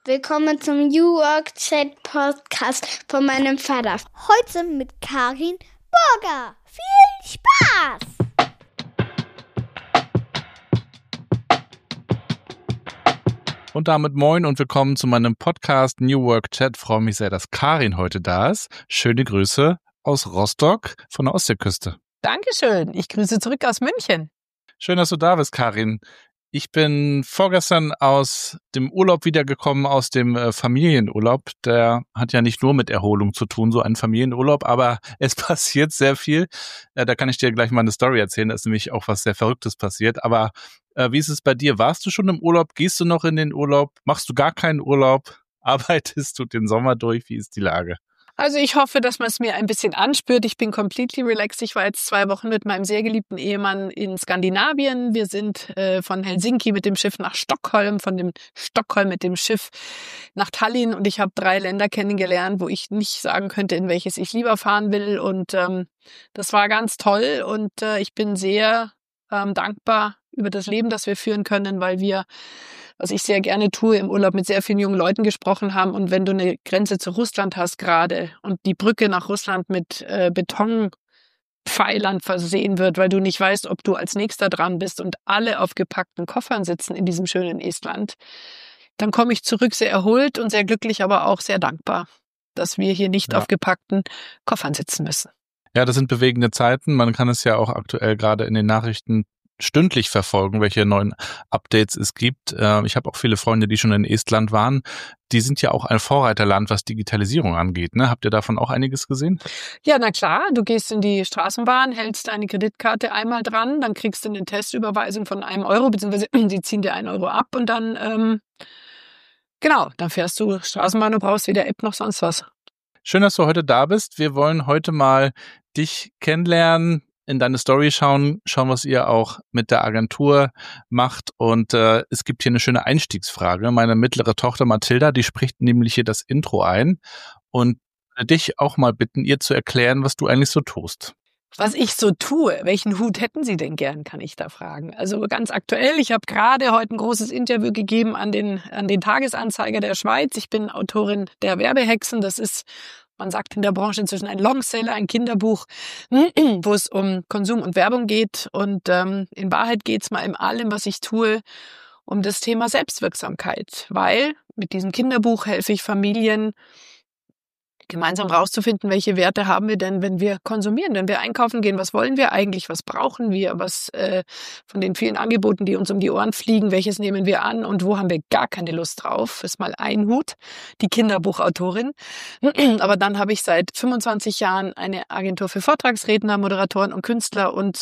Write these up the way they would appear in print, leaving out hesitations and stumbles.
Willkommen zum New Work Chat Podcast von meinem Vater. Heute mit Karin Burger. Viel Spaß! Und damit moin und willkommen zu meinem Podcast New Work Chat. Ich freue mich sehr, dass Karin heute da ist. Schöne Grüße aus Rostock von der Ostseeküste. Dankeschön. Ich grüße zurück aus München. Schön, dass du da bist, Karin. Ich bin vorgestern aus dem Urlaub wiedergekommen, aus dem Familienurlaub. Der hat ja nicht nur mit Erholung zu tun, so ein Familienurlaub, aber es passiert sehr viel. Da kann ich dir gleich mal eine Story erzählen, da ist nämlich auch was sehr Verrücktes passiert. Aber wie ist es bei dir? Warst du schon im Urlaub? Gehst du noch in den Urlaub? Machst du gar keinen Urlaub? Arbeitest du den Sommer durch? Wie ist die Lage? Also ich hoffe, dass man es mir ein bisschen anspürt. Ich bin completely relaxed. Ich war jetzt 2 Wochen mit meinem sehr geliebten Ehemann in Skandinavien. Wir sind von Helsinki mit dem Schiff nach Stockholm, von dem Stockholm mit dem Schiff nach Tallinn. Und ich habe 3 Länder kennengelernt, wo ich nicht sagen könnte, in welches ich lieber fahren will. Und das war ganz toll. Und ich bin sehr dankbar über das Leben, das wir führen können, weil wir, was ich sehr gerne tue, im Urlaub mit sehr vielen jungen Leuten gesprochen haben. Und wenn du eine Grenze zu Russland hast gerade und die Brücke nach Russland mit Betonpfeilern versehen wird, weil du nicht weißt, ob du als Nächster dran bist und alle auf gepackten Koffern sitzen in diesem schönen Estland, dann komme ich zurück sehr erholt und sehr glücklich, aber auch sehr dankbar, dass wir hier nicht auf gepackten Koffern sitzen müssen. Ja, das sind bewegende Zeiten. Man kann es ja auch aktuell gerade in den Nachrichten stündlich verfolgen, welche neuen Updates es gibt. Ich habe auch viele Freunde, die schon in Estland waren. Die sind ja auch ein Vorreiterland, was Digitalisierung angeht. Ne? Habt ihr davon auch einiges gesehen? Ja, na klar. Du gehst in die Straßenbahn, hältst deine Kreditkarte einmal dran, dann kriegst du eine Testüberweisung von €1, beziehungsweise sie ziehen dir €1 ab und dann, dann fährst du Straßenbahn und brauchst weder App noch sonst was. Schön, dass du heute da bist. Wir wollen heute mal dich kennenlernen, in deine Story schauen, was ihr auch mit der Agentur macht. Und es gibt hier eine schöne Einstiegsfrage. Meine mittlere Tochter Mathilda, die spricht nämlich hier das Intro ein und dich auch mal bitten, ihr zu erklären, was du eigentlich so tust. Was ich so tue, welchen Hut hätten Sie denn gern, kann ich da fragen. Also ganz aktuell, ich habe gerade heute ein großes Interview gegeben an den Tagesanzeiger der Schweiz. Ich bin Autorin der Werbehexen. Das ist, man sagt in der Branche inzwischen, ein Longseller, ein Kinderbuch, wo es um Konsum und Werbung geht. Und in Wahrheit geht es mal in allem, was ich tue, um das Thema Selbstwirksamkeit. Weil mit diesem Kinderbuch helfe ich Familien, gemeinsam rauszufinden, welche Werte haben wir denn, wenn wir konsumieren, wenn wir einkaufen gehen, was wollen wir eigentlich, was brauchen wir, was von den vielen Angeboten, die uns um die Ohren fliegen, welches nehmen wir an und wo haben wir gar keine Lust drauf. Das ist mal ein Hut, die Kinderbuchautorin. Aber dann habe ich seit 25 Jahren eine Agentur für Vortragsredner, Moderatoren und Künstler und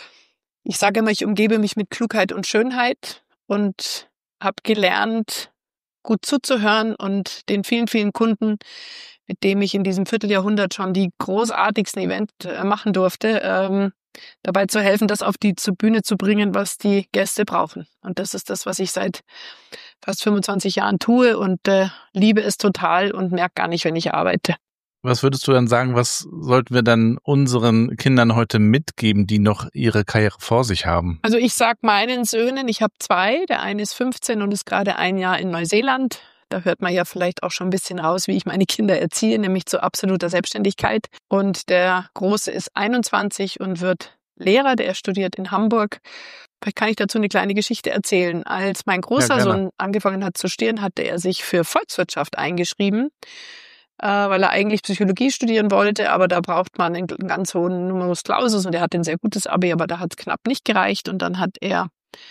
ich sage immer, ich umgebe mich mit Klugheit und Schönheit und habe gelernt, gut zuzuhören und den vielen, vielen Kunden, mit dem ich in diesem Vierteljahrhundert schon die großartigsten Events machen durfte, dabei zu helfen, das auf die Bühne zu bringen, was die Gäste brauchen. Und das ist das, was ich seit fast 25 Jahren tue und liebe es total und merke gar nicht, wenn ich arbeite. Was würdest du dann sagen, was sollten wir dann unseren Kindern heute mitgeben, die noch ihre Karriere vor sich haben? Also ich sage meinen Söhnen, ich habe 2, der eine ist 15 und ist gerade 1 Jahr in Neuseeland. Da hört man ja vielleicht auch schon ein bisschen raus, wie ich meine Kinder erziehe, nämlich zu absoluter Selbstständigkeit. Und der Große ist 21 und wird Lehrer, der studiert in Hamburg. Vielleicht kann ich dazu eine kleine Geschichte erzählen. Als mein großer Sohn angefangen hat zu studieren, hatte er sich für Volkswirtschaft eingeschrieben, weil er eigentlich Psychologie studieren wollte, aber da braucht man einen ganz hohen Numerus Clausus und er hat ein sehr gutes Abi, aber da hat es knapp nicht gereicht und dann hat er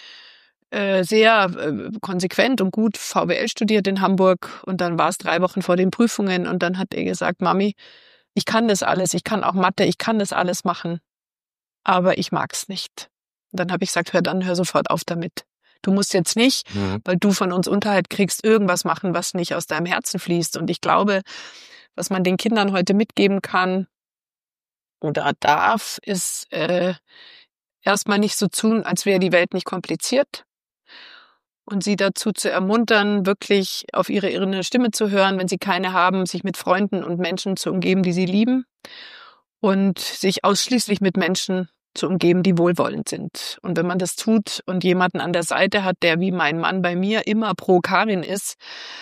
sehr konsequent und gut VWL studiert in Hamburg und dann war es 3 Wochen vor den Prüfungen und dann hat er gesagt, Mami, ich kann das alles, ich kann auch Mathe, ich kann das alles machen, aber ich mag's nicht. Und dann habe ich gesagt, hör sofort auf damit. Du musst jetzt nicht, weil du von uns Unterhalt kriegst, irgendwas machen, was nicht aus deinem Herzen fließt. Und ich glaube, was man den Kindern heute mitgeben kann oder darf, ist erstmal nicht so tun, als wäre die Welt nicht kompliziert. Und sie dazu zu ermuntern, wirklich auf ihre innere Stimme zu hören, wenn sie keine haben, sich mit Freunden und Menschen zu umgeben, die sie lieben und sich ausschließlich mit Menschen zu umgeben, die wohlwollend sind. Und wenn man das tut und jemanden an der Seite hat, der wie mein Mann bei mir immer pro Karin ist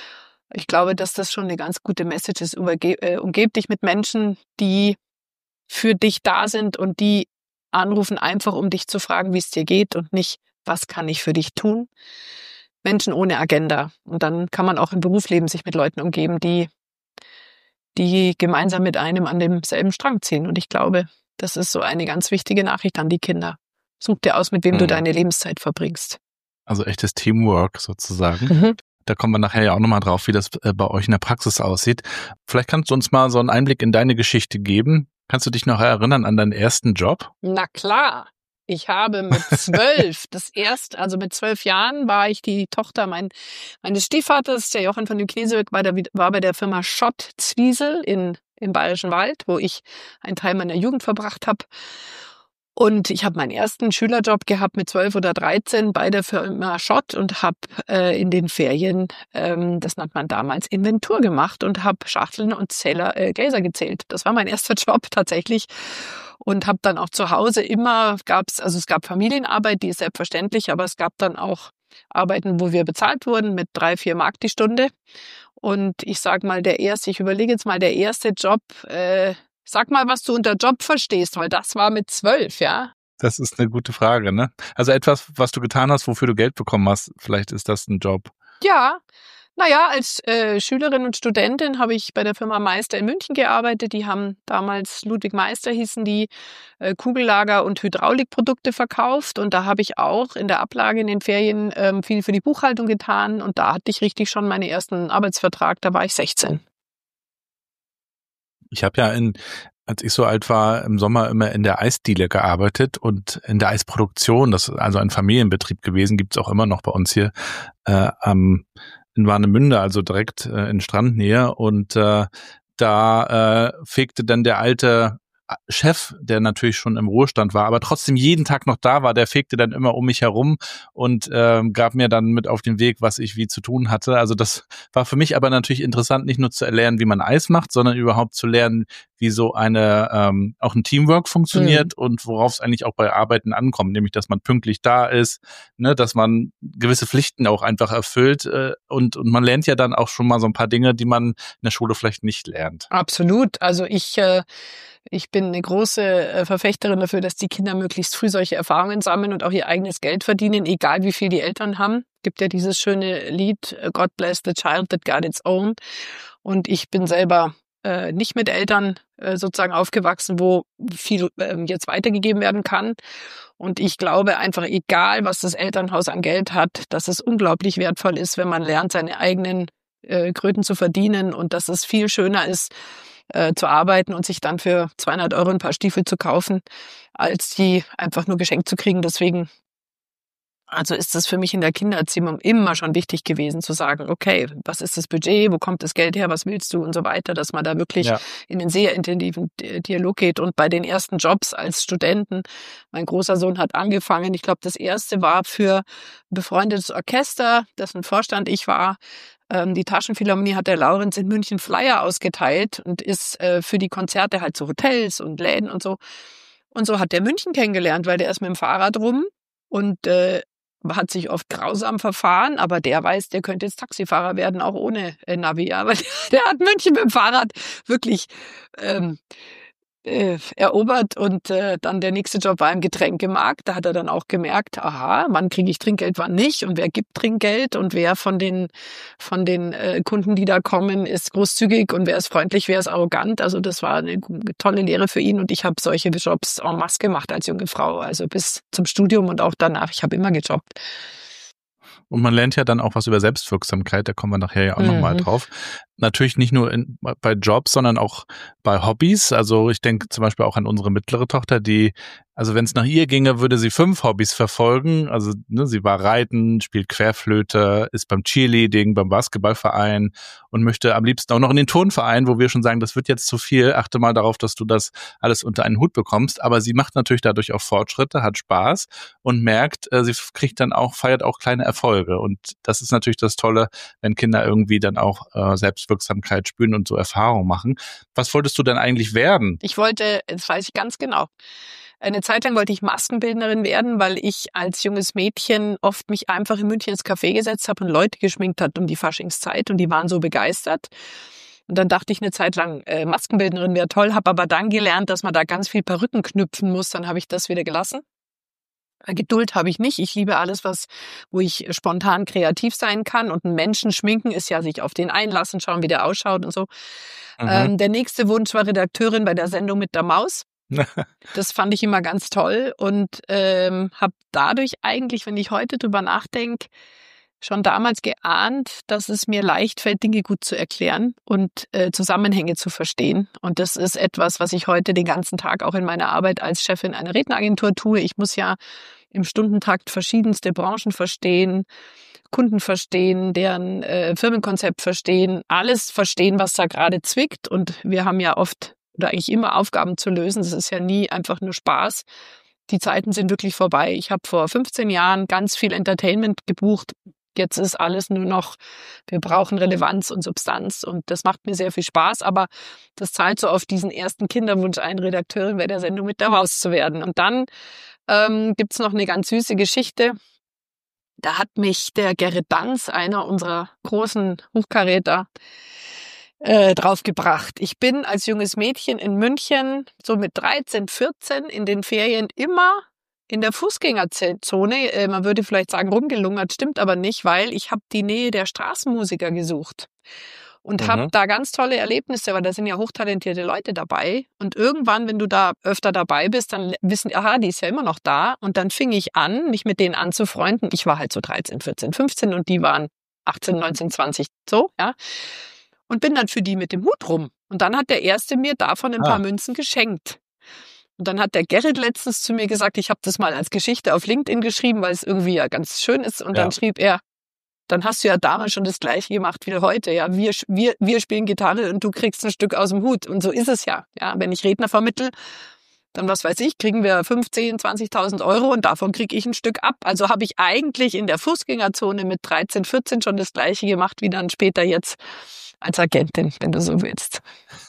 Ich glaube, dass das schon eine ganz gute Message ist. Umgeb dich mit Menschen, die für dich da sind und die anrufen, einfach um dich zu fragen, wie es dir geht und nicht, was kann ich für dich tun? Menschen ohne Agenda. Und dann kann man auch im Berufsleben sich mit Leuten umgeben, die gemeinsam mit einem an demselben Strang ziehen. Und ich glaube, das ist so eine ganz wichtige Nachricht an die Kinder. Such dir aus, mit wem du deine Lebenszeit verbringst. Also echtes Teamwork sozusagen. Da kommen wir nachher ja auch nochmal drauf, wie das bei euch in der Praxis aussieht. Vielleicht kannst du uns mal so einen Einblick in deine Geschichte geben. Kannst du dich noch erinnern an deinen ersten Job? Na klar. Ich habe mit 12, mit 12 Jahren war ich die Tochter meines Stiefvaters, der Jochen von dem Knesebeck, war bei der Firma Schott Zwiesel im Bayerischen Wald, wo ich einen Teil meiner Jugend verbracht habe. Und ich habe meinen ersten Schülerjob gehabt mit 12 oder 13 bei der Firma Schott und habe in den Ferien, das nannte man damals Inventur gemacht und habe Schachteln und Gläser gezählt. Das war mein erster Job tatsächlich. Und habe dann auch zu Hause es gab Familienarbeit, die ist selbstverständlich, aber es gab dann auch Arbeiten, wo wir bezahlt wurden mit 3-4 Mark die Stunde. Und ich überlege jetzt mal, der erste Job, sag mal, was du unter Job verstehst, weil das war mit 12, ja? Das ist eine gute Frage, ne? Also etwas, was du getan hast, wofür du Geld bekommen hast, vielleicht ist das ein Job. Ja, naja, als Schülerin und Studentin habe ich bei der Firma Meister in München gearbeitet. Die haben damals, Ludwig Meister hießen die, Kugellager- und Hydraulikprodukte verkauft. Und da habe ich auch in der Ablage in den Ferien viel für die Buchhaltung getan. Und da hatte ich richtig schon meinen ersten Arbeitsvertrag, da war ich 16. Ich habe ja als ich so alt war, im Sommer immer in der Eisdiele gearbeitet und in der Eisproduktion, das ist also ein Familienbetrieb gewesen, gibt's auch immer noch bei uns hier in Warnemünde, also direkt in Strandnähe. Und da fegte dann der alte Chef, der natürlich schon im Ruhestand war, aber trotzdem jeden Tag noch da war, der fegte dann immer um mich herum und gab mir dann mit auf den Weg, was ich wie zu tun hatte. Also das war für mich aber natürlich interessant, nicht nur zu erlernen, wie man Eis macht, sondern überhaupt zu lernen, wie so auch ein Teamwork funktioniert und worauf es eigentlich auch bei Arbeiten ankommt, nämlich, dass man pünktlich da ist, ne, dass man gewisse Pflichten auch einfach erfüllt und man lernt ja dann auch schon mal so ein paar Dinge, die man in der Schule vielleicht nicht lernt. Absolut. Also ich bin eine große Verfechterin dafür, dass die Kinder möglichst früh solche Erfahrungen sammeln und auch ihr eigenes Geld verdienen, egal wie viel die Eltern haben. Gibt ja dieses schöne Lied, God bless the child that got its own. Und ich bin selber nicht mit Eltern sozusagen aufgewachsen, wo viel jetzt weitergegeben werden kann. Und ich glaube einfach, egal was das Elternhaus an Geld hat, dass es unglaublich wertvoll ist, wenn man lernt, seine eigenen Kröten zu verdienen und dass es viel schöner ist, zu arbeiten und sich dann für 200 € ein paar Stiefel zu kaufen, als die einfach nur geschenkt zu kriegen. Deswegen ist es für mich in der Kindererziehung immer schon wichtig gewesen zu sagen, okay, was ist das Budget, wo kommt das Geld her, was willst du und so weiter, dass man da wirklich in einen sehr intensiven Dialog geht. Und bei den ersten Jobs als Studenten, mein großer Sohn hat angefangen, ich glaube, das erste war für ein befreundetes Orchester, dessen Vorstand ich war. Die Taschenphilharmonie hat der Laurenz in München Flyer ausgeteilt und ist für die Konzerte halt zu Hotels und Läden und so. Und so hat der München kennengelernt, weil der ist mit dem Fahrrad rum und hat sich oft grausam verfahren, aber der weiß, der könnte jetzt Taxifahrer werden, auch ohne Navi. Aber der hat München mit dem Fahrrad wirklich erobert und dann der nächste Job war im Getränkemarkt. Da hat er dann auch gemerkt, aha, wann kriege ich Trinkgeld, wann nicht und wer gibt Trinkgeld und wer von den Kunden, die da kommen, ist großzügig und wer ist freundlich, wer ist arrogant. Also das war eine tolle Lehre für ihn und ich habe solche Jobs en masse gemacht als junge Frau, also bis zum Studium und auch danach. Ich habe immer gejobbt. Und man lernt ja dann auch was über Selbstwirksamkeit, da kommen wir nachher ja auch nochmal drauf. Natürlich nicht nur bei Jobs, sondern auch bei Hobbys. Also ich denke zum Beispiel auch an unsere mittlere Tochter, also wenn es nach ihr ginge, würde sie 5 Hobbys verfolgen. Also sie war Reiten, spielt Querflöte, ist beim Cheerleading, beim Basketballverein und möchte am liebsten auch noch in den Turnverein, wo wir schon sagen, das wird jetzt zu viel. Achte mal darauf, dass du das alles unter einen Hut bekommst. Aber sie macht natürlich dadurch auch Fortschritte, hat Spaß und merkt, sie feiert auch kleine Erfolge. Und das ist natürlich das Tolle, wenn Kinder irgendwie dann auch Selbstwirksamkeit spüren und so Erfahrungen machen. Was wolltest du denn eigentlich werden? Ich wollte, das weiß ich ganz genau, Eine Zeit lang wollte ich Maskenbildnerin werden, weil ich als junges Mädchen oft mich einfach in München ins Café gesetzt habe und Leute geschminkt hat um die Faschingszeit und die waren so begeistert. Und dann dachte ich eine Zeit lang, Maskenbildnerin wäre toll, habe aber dann gelernt, dass man da ganz viel Perücken knüpfen muss. Dann habe ich das wieder gelassen. Geduld habe ich nicht. Ich liebe alles, wo ich spontan kreativ sein kann. Und einen Menschen schminken ist ja sich auf den einlassen, schauen, wie der ausschaut und so. Der nächste Wunsch war Redakteurin bei der Sendung mit der Maus. Das fand ich immer ganz toll und habe dadurch eigentlich, wenn ich heute drüber nachdenke, schon damals geahnt, dass es mir leicht fällt, Dinge gut zu erklären und Zusammenhänge zu verstehen. Und das ist etwas, was ich heute den ganzen Tag auch in meiner Arbeit als Chefin einer Redneragentur tue. Ich muss ja im Stundentakt verschiedenste Branchen verstehen, Kunden verstehen, deren Firmenkonzept verstehen, alles verstehen, was da gerade zwickt. Und wir haben ja oft oder eigentlich immer Aufgaben zu lösen. Das ist ja nie einfach nur Spaß. Die Zeiten sind wirklich vorbei. Ich habe vor 15 Jahren ganz viel Entertainment gebucht. Jetzt ist alles nur noch, wir brauchen Relevanz und Substanz und das macht mir sehr viel Spaß, aber das zahlt so auf diesen ersten Kinderwunsch ein, Redakteurin bei der Sendung mit der Maus zu werden. Und dann gibt's noch eine ganz süße Geschichte. Da hat mich der Gerrit Danz, einer unserer großen Hochkaräter, draufgebracht. Ich bin als junges Mädchen in München so mit 13, 14 in den Ferien immer in der Fußgängerzone, man würde vielleicht sagen rumgelungert, stimmt aber nicht, weil ich habe die Nähe der Straßenmusiker gesucht und habe da ganz tolle Erlebnisse, weil da sind ja hochtalentierte Leute dabei und irgendwann, wenn du da öfter dabei bist, dann wissen, aha, die ist ja immer noch da und dann fing ich an, mich mit denen anzufreunden. Ich war halt so 13, 14, 15 und die waren 18, 19, 20, so, ja. Und bin dann für die mit dem Hut rum. Und dann hat der Erste mir davon ein paar Münzen geschenkt. Und dann hat der Gerrit letztens zu mir gesagt, ich habe das mal als Geschichte auf LinkedIn geschrieben, weil es irgendwie ja ganz schön ist. Und dann schrieb er, dann hast du ja damals schon das Gleiche gemacht wie heute. Ja, wir spielen Gitarre und du kriegst ein Stück aus dem Hut. Und so ist es ja. Ja, wenn ich Redner vermittel, dann was weiß ich, kriegen wir 15.000, 20.000 Euro und davon kriege ich ein Stück ab. Also habe ich eigentlich in der Fußgängerzone mit 13, 14 schon das Gleiche gemacht wie dann später jetzt als Agentin, wenn du so willst.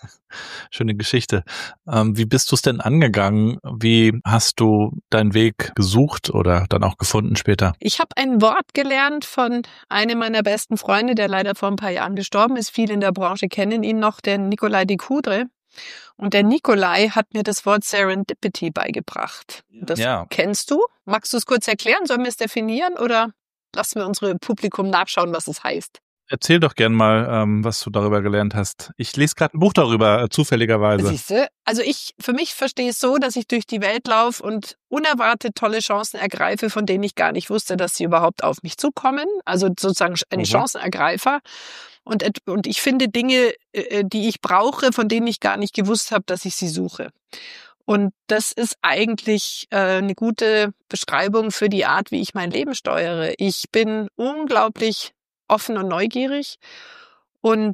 Schöne Geschichte. Wie bist du es denn angegangen? Wie hast du deinen Weg gesucht oder dann auch gefunden später? Ich habe ein Wort gelernt von einem meiner besten Freunde, der leider vor ein paar Jahren gestorben ist. Viele in der Branche kennen ihn noch, der Nikolai de Coudre. Und der Nikolai hat mir das Wort Serendipity beigebracht. Das kennst du? Magst du es kurz erklären? Sollen wir es definieren oder lassen wir unsere Publikum nachschauen, was es heißt? Erzähl doch gern mal, was du darüber gelernt hast. Ich lese gerade ein Buch darüber, zufälligerweise. Siehste, also für mich verstehe es so, dass ich durch die Welt laufe und unerwartet tolle Chancen ergreife, von denen ich gar nicht wusste, dass sie überhaupt auf mich zukommen. Also sozusagen ein Chancenergreifer. Und ich finde Dinge, die ich brauche, von denen ich gar nicht gewusst habe, dass ich sie suche. Und das ist eigentlich eine gute Beschreibung für die Art, wie ich mein Leben steuere. Ich bin unglaublich offen und neugierig und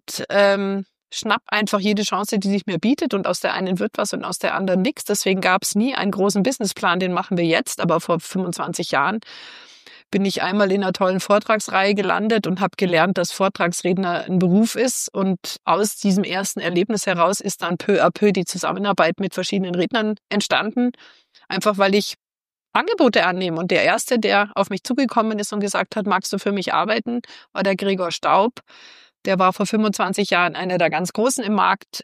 schnapp einfach jede Chance, die sich mir bietet und aus der einen wird was und aus der anderen nichts. Deswegen gab es nie einen großen Businessplan, den machen wir jetzt, aber vor 25 Jahren bin ich einmal in einer tollen Vortragsreihe gelandet und habe gelernt, dass Vortragsredner ein Beruf ist und aus diesem ersten Erlebnis heraus ist dann peu à peu die Zusammenarbeit mit verschiedenen Rednern entstanden, einfach weil ich Angebote annehmen. Und der Erste, der auf mich zugekommen ist und gesagt hat, magst du für mich arbeiten, war der Gregor Staub. Der war vor 25 Jahren einer der ganz Großen im Markt,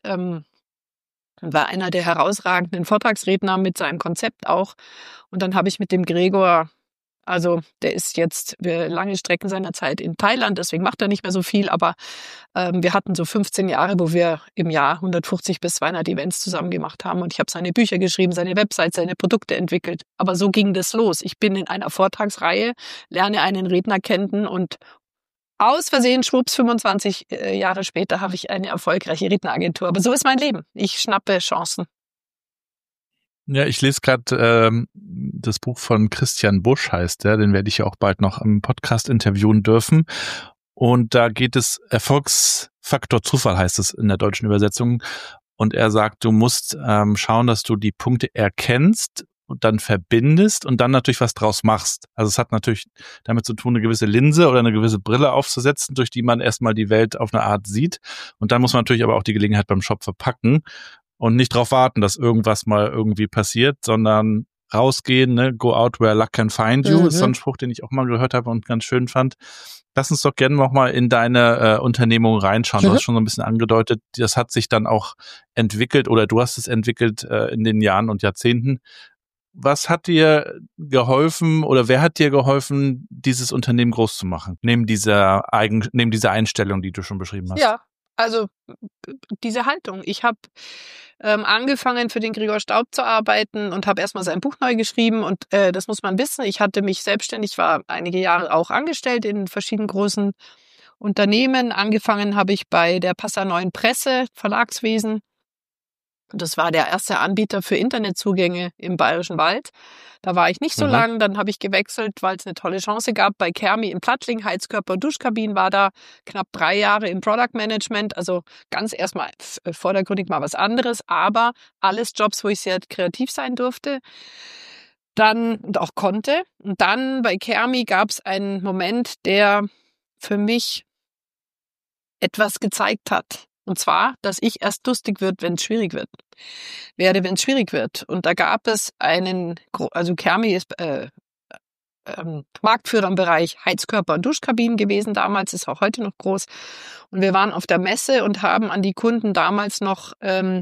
war einer der herausragenden Vortragsredner mit seinem Konzept auch. Und dann habe ich mit dem Gregor, also der ist jetzt lange Strecken seiner Zeit in Thailand, deswegen macht er nicht mehr so viel, aber wir hatten so 15 Jahre, wo wir im Jahr 150 bis 200 Events zusammen gemacht haben und ich habe seine Bücher geschrieben, seine Website, seine Produkte entwickelt. Aber so ging das los. Ich bin in einer Vortragsreihe, lerne einen Redner kennen und aus Versehen, schwupps, 25 Jahre später habe ich eine erfolgreiche Redneragentur. Aber so ist mein Leben. Ich schnappe Chancen. Ja, ich lese gerade das Buch von Christian Busch, heißt der. Den werde ich ja auch bald noch im Podcast interviewen dürfen. Und da geht es, Erfolgsfaktor Zufall heißt es in der deutschen Übersetzung. Und er sagt, du musst schauen, dass du die Punkte erkennst und dann verbindest und dann natürlich was draus machst. Also es hat natürlich damit zu tun, eine gewisse Linse oder eine gewisse Brille aufzusetzen, durch die man erstmal die Welt auf eine Art sieht. Und dann muss man natürlich aber auch die Gelegenheit beim Shop verpacken. und nicht darauf warten, dass irgendwas mal irgendwie passiert, sondern rausgehen, ne? Go out where luck can find you, ist so ein Spruch, den ich auch mal gehört habe und ganz schön fand. Lass uns doch gerne noch mal in deine Unternehmung reinschauen. Du hast schon so ein bisschen angedeutet, das hat sich dann auch entwickelt oder du hast es entwickelt in den Jahren und Jahrzehnten. Was hat dir geholfen oder wer hat dir geholfen, dieses Unternehmen groß zu machen? Neben dieser Einstellung, die du schon beschrieben hast. Ja, also diese Haltung. Ich habe angefangen für den Gregor Staub zu arbeiten und habe erstmal sein Buch neu geschrieben und das muss man wissen. Ich hatte mich selbstständig, war einige Jahre auch angestellt in verschiedenen großen Unternehmen. Angefangen habe ich bei der Passauer Neuen Presse, Verlagswesen. Das war der erste Anbieter für Internetzugänge im Bayerischen Wald. Da war ich nicht so lang, dann habe ich gewechselt, weil es eine tolle Chance gab. Bei Kermi in Plattling, Heizkörper und Duschkabinen, war da knapp 3 Jahre im Product Management. Also ganz erstmal vordergründig mal was anderes, aber alles Jobs, wo ich sehr kreativ sein durfte. Dann und auch konnte. Und dann bei Kermi gab es einen Moment, der für mich etwas gezeigt hat. Und zwar, dass ich erst lustig werde, wenn es schwierig wird. Und da gab es also Kermi ist Marktführer im Bereich Heizkörper und Duschkabinen gewesen damals, ist auch heute noch groß. Und wir waren auf der Messe und haben an die Kunden damals noch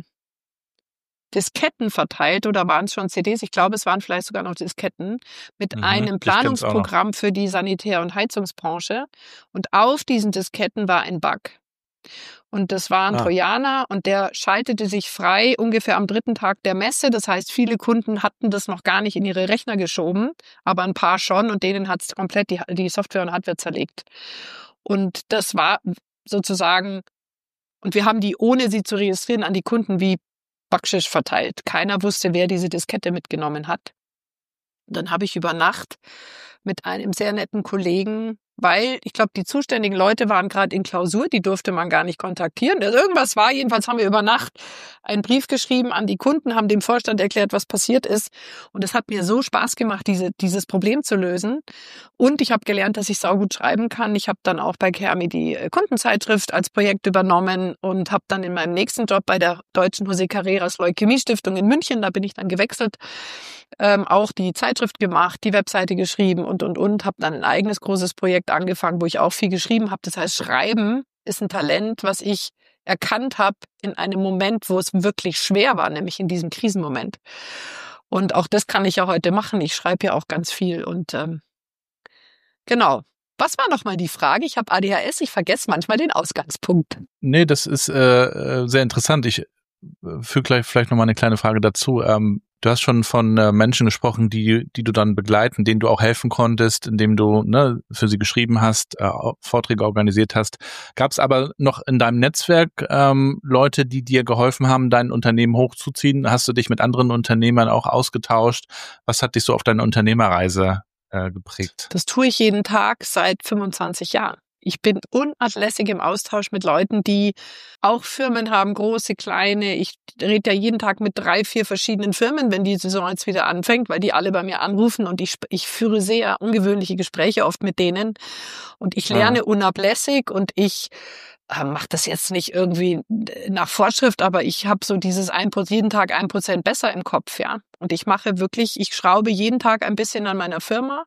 Disketten verteilt oder waren es schon CDs? Ich glaube, es waren vielleicht sogar noch Disketten mit einem Planungsprogramm für die Sanitär- und Heizungsbranche. Und auf diesen Disketten war ein Bug. Und das war ein Trojaner und der schaltete sich frei ungefähr am 3. Tag der Messe. Das heißt, viele Kunden hatten das noch gar nicht in ihre Rechner geschoben, aber ein paar schon und denen hat es komplett die Software und Hardware zerlegt. Und das war sozusagen, und wir haben die, ohne sie zu registrieren, an die Kunden wie Backschisch verteilt. Keiner wusste, wer diese Diskette mitgenommen hat. Und dann habe ich über Nacht mit einem sehr netten Kollegen, weil ich glaube, die zuständigen Leute waren gerade in Klausur, die durfte man gar nicht kontaktieren. Also irgendwas war, jedenfalls haben wir über Nacht einen Brief geschrieben an die Kunden, haben dem Vorstand erklärt, was passiert ist. Und es hat mir so Spaß gemacht, dieses Problem zu lösen. Und ich habe gelernt, dass ich saugut schreiben kann. Ich habe dann auch bei Kermi die Kundenzeitschrift als Projekt übernommen und habe dann in meinem nächsten Job bei der Deutschen José Carreras Leukämie-Stiftung in München, da bin ich dann gewechselt, auch die Zeitschrift gemacht, die Webseite geschrieben und, habe dann ein eigenes großes Projekt angefangen, wo ich auch viel geschrieben habe. Das heißt, Schreiben ist ein Talent, was ich erkannt habe in einem Moment, wo es wirklich schwer war, nämlich in diesem Krisenmoment. Und auch das kann ich ja heute machen. Ich schreibe ja auch ganz viel und genau. Was war nochmal die Frage? Ich habe ADHS, ich vergesse manchmal den Ausgangspunkt. Nee, das ist sehr interessant. Ich füge gleich vielleicht nochmal eine kleine Frage dazu. Du hast schon von Menschen gesprochen, die du dann begleiten, denen du auch helfen konntest, indem du für sie geschrieben hast, Vorträge organisiert hast. Gab es aber noch in deinem Netzwerk Leute, die dir geholfen haben, dein Unternehmen hochzuziehen? Hast du dich mit anderen Unternehmern auch ausgetauscht? Was hat dich so auf deiner Unternehmerreise geprägt? Das tue ich jeden Tag seit 25 Jahren. Ich bin unablässig im Austausch mit Leuten, die auch Firmen haben, große, kleine. Ich rede ja jeden Tag mit 3, 4 verschiedenen Firmen, wenn die Saison jetzt wieder anfängt, weil die alle bei mir anrufen und ich führe sehr ungewöhnliche Gespräche oft mit denen und ich lerne unablässig und ich mache das jetzt nicht irgendwie nach Vorschrift, aber ich habe so dieses jeden Tag 1% besser im Kopf, ja. Und ich schraube jeden Tag ein bisschen an meiner Firma.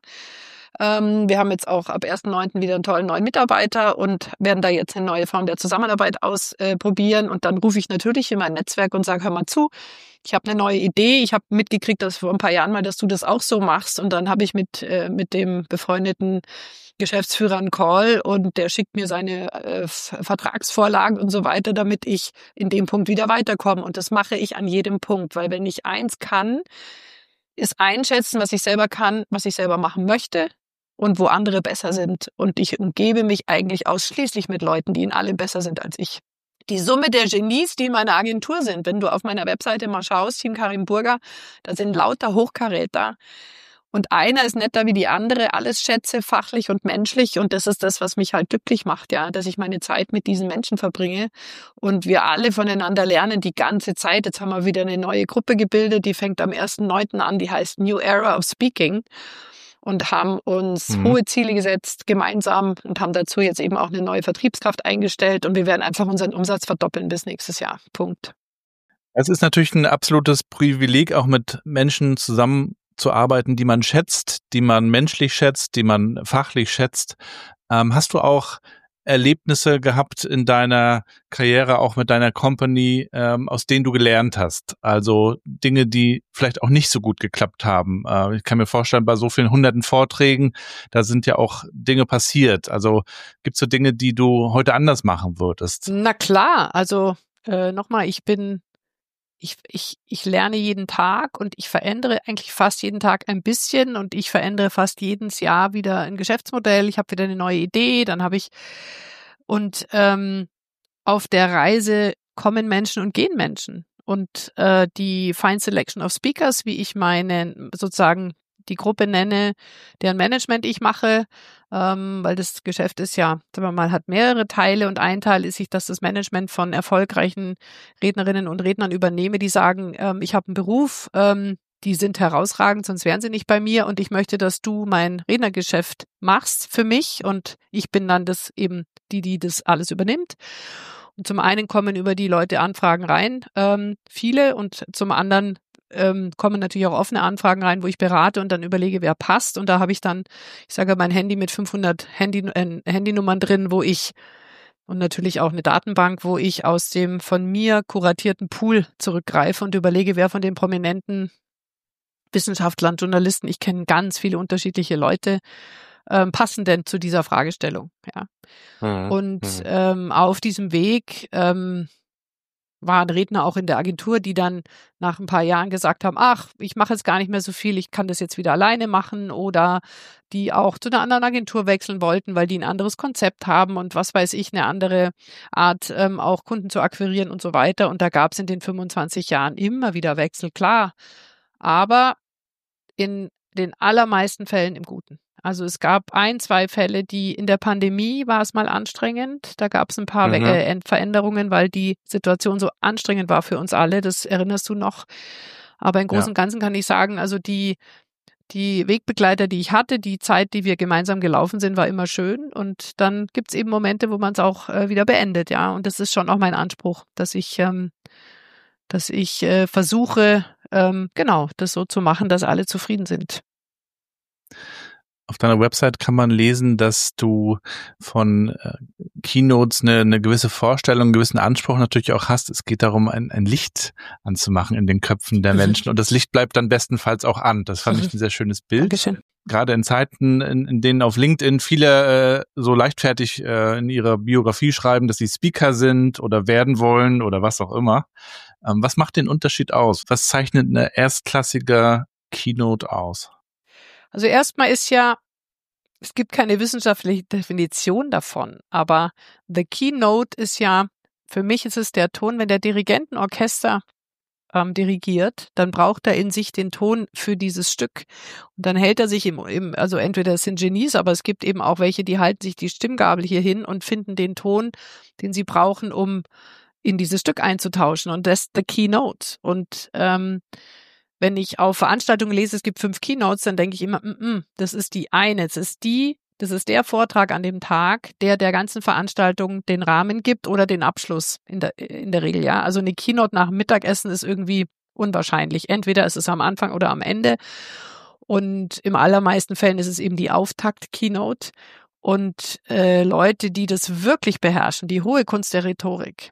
Wir haben jetzt auch ab 1.9. wieder einen tollen neuen Mitarbeiter und werden da jetzt eine neue Form der Zusammenarbeit ausprobieren. Und dann rufe ich natürlich in mein Netzwerk und sage, hör mal zu, ich habe eine neue Idee. Ich habe mitgekriegt, dass vor ein paar Jahren mal, dass du das auch so machst. Und dann habe ich mit dem befreundeten Geschäftsführer einen Call und der schickt mir seine Vertragsvorlagen und so weiter, damit ich in dem Punkt wieder weiterkomme. Und das mache ich an jedem Punkt, weil wenn ich eins kann, ist einschätzen, was ich selber kann, was ich selber machen möchte und wo andere besser sind. Und ich umgebe mich eigentlich ausschließlich mit Leuten, die in allem besser sind als ich. Die Summe der Genies, die in meiner Agentur sind, wenn du auf meiner Webseite mal schaust, Team Karin Burger, da sind lauter Hochkaräter. Und einer ist netter wie die andere, alles Schätze, fachlich und menschlich. Und das ist das, was mich halt glücklich macht, ja, dass ich meine Zeit mit diesen Menschen verbringe und wir alle voneinander lernen die ganze Zeit. Jetzt haben wir wieder eine neue Gruppe gebildet, die fängt am 1.9. an, die heißt New Era of Speaking und haben uns hohe Ziele gesetzt gemeinsam und haben dazu jetzt eben auch eine neue Vertriebskraft eingestellt und wir werden einfach unseren Umsatz verdoppeln bis nächstes Jahr. Punkt. Es ist natürlich ein absolutes Privileg, auch mit Menschen zusammenzuarbeiten, die man schätzt, die man menschlich schätzt, die man fachlich schätzt. Hast du auch Erlebnisse gehabt in deiner Karriere, auch mit deiner Company, aus denen du gelernt hast? Also Dinge, die vielleicht auch nicht so gut geklappt haben. Ich kann mir vorstellen, bei so vielen hunderten Vorträgen, da sind ja auch Dinge passiert. Also gibt es so Dinge, die du heute anders machen würdest? Na klar, also nochmal, ich lerne jeden Tag und ich verändere eigentlich fast jeden Tag ein bisschen und ich verändere fast jedes Jahr wieder ein Geschäftsmodell. Ich habe wieder eine neue Idee, und auf der Reise kommen Menschen und gehen Menschen. Und die Fine Selection of Speakers, wie ich meine, sozusagen die Gruppe nenne, deren Management ich mache, weil das Geschäft ist ja, sagen wir mal, hat mehrere Teile und ein Teil ist, dass das Management von erfolgreichen Rednerinnen und Rednern übernehme, die sagen, ich habe einen Beruf, die sind herausragend, sonst wären sie nicht bei mir und ich möchte, dass du mein Rednergeschäft machst für mich und ich bin dann das eben die das alles übernimmt. Und zum einen kommen über die Leute Anfragen rein, viele, und zum anderen kommen natürlich auch offene Anfragen rein, wo ich berate und dann überlege, wer passt. Und da habe ich dann, ich sage, mein Handy mit 500 Handynummern drin, und natürlich auch eine Datenbank, wo ich aus dem von mir kuratierten Pool zurückgreife und überlege, wer von den prominenten Wissenschaftlern, Journalisten, ich kenne ganz viele unterschiedliche Leute, passen denn zu dieser Fragestellung. Ja. Und auf diesem Weg waren Redner auch in der Agentur, die dann nach ein paar Jahren gesagt haben, ach, ich mache jetzt gar nicht mehr so viel, ich kann das jetzt wieder alleine machen, oder die auch zu einer anderen Agentur wechseln wollten, weil die ein anderes Konzept haben und was weiß ich, eine andere Art, auch Kunden zu akquirieren und so weiter. Und da gab es in den 25 Jahren immer wieder Wechsel, klar, aber in den allermeisten Fällen im Guten. Also es gab 2 Fälle, die in der Pandemie war es mal anstrengend. Da gab es ein paar Veränderungen, weil die Situation so anstrengend war für uns alle. Das erinnerst du noch. Aber im Großen und Ganzen kann ich sagen, also die Wegbegleiter, die ich hatte, die Zeit, die wir gemeinsam gelaufen sind, war immer schön. Und dann gibt es eben Momente, wo man es auch wieder beendet, ja. Und das ist schon auch mein Anspruch, dass ich versuche, genau, das so zu machen, dass alle zufrieden sind. Auf deiner Website kann man lesen, dass du von Keynotes eine gewisse Vorstellung, einen gewissen Anspruch natürlich auch hast. Es geht darum, ein Licht anzumachen in den Köpfen der Menschen. Und das Licht bleibt dann bestenfalls auch an. Das fand ich ein sehr schönes Bild. Dankeschön. Gerade in Zeiten, in denen auf LinkedIn viele so leichtfertig in ihrer Biografie schreiben, dass sie Speaker sind oder werden wollen oder was auch immer. Was macht den Unterschied aus? Was zeichnet eine erstklassige Keynote aus? Also erstmal ist ja, es gibt keine wissenschaftliche Definition davon, aber the keynote ist ja, für mich ist es der Ton, wenn der Dirigent ein Orchester dirigiert, dann braucht er in sich den Ton für dieses Stück. Und dann hält er sich also entweder es sind Genies, aber es gibt eben auch welche, die halten sich die Stimmgabel hier hin und finden den Ton, den sie brauchen, um in dieses Stück einzutauschen. Und das ist the keynote. Und wenn ich auf Veranstaltungen lese, es gibt 5 Keynotes, dann denke ich immer, das ist die eine, das ist der Vortrag an dem Tag, der ganzen Veranstaltung den Rahmen gibt oder den Abschluss in der Regel, ja. Also eine Keynote nach dem Mittagessen ist irgendwie unwahrscheinlich. Entweder ist es am Anfang oder am Ende. Und im allermeisten Fällen ist es eben die Auftakt-Keynote. Und Leute, die das wirklich beherrschen, die hohe Kunst der Rhetorik,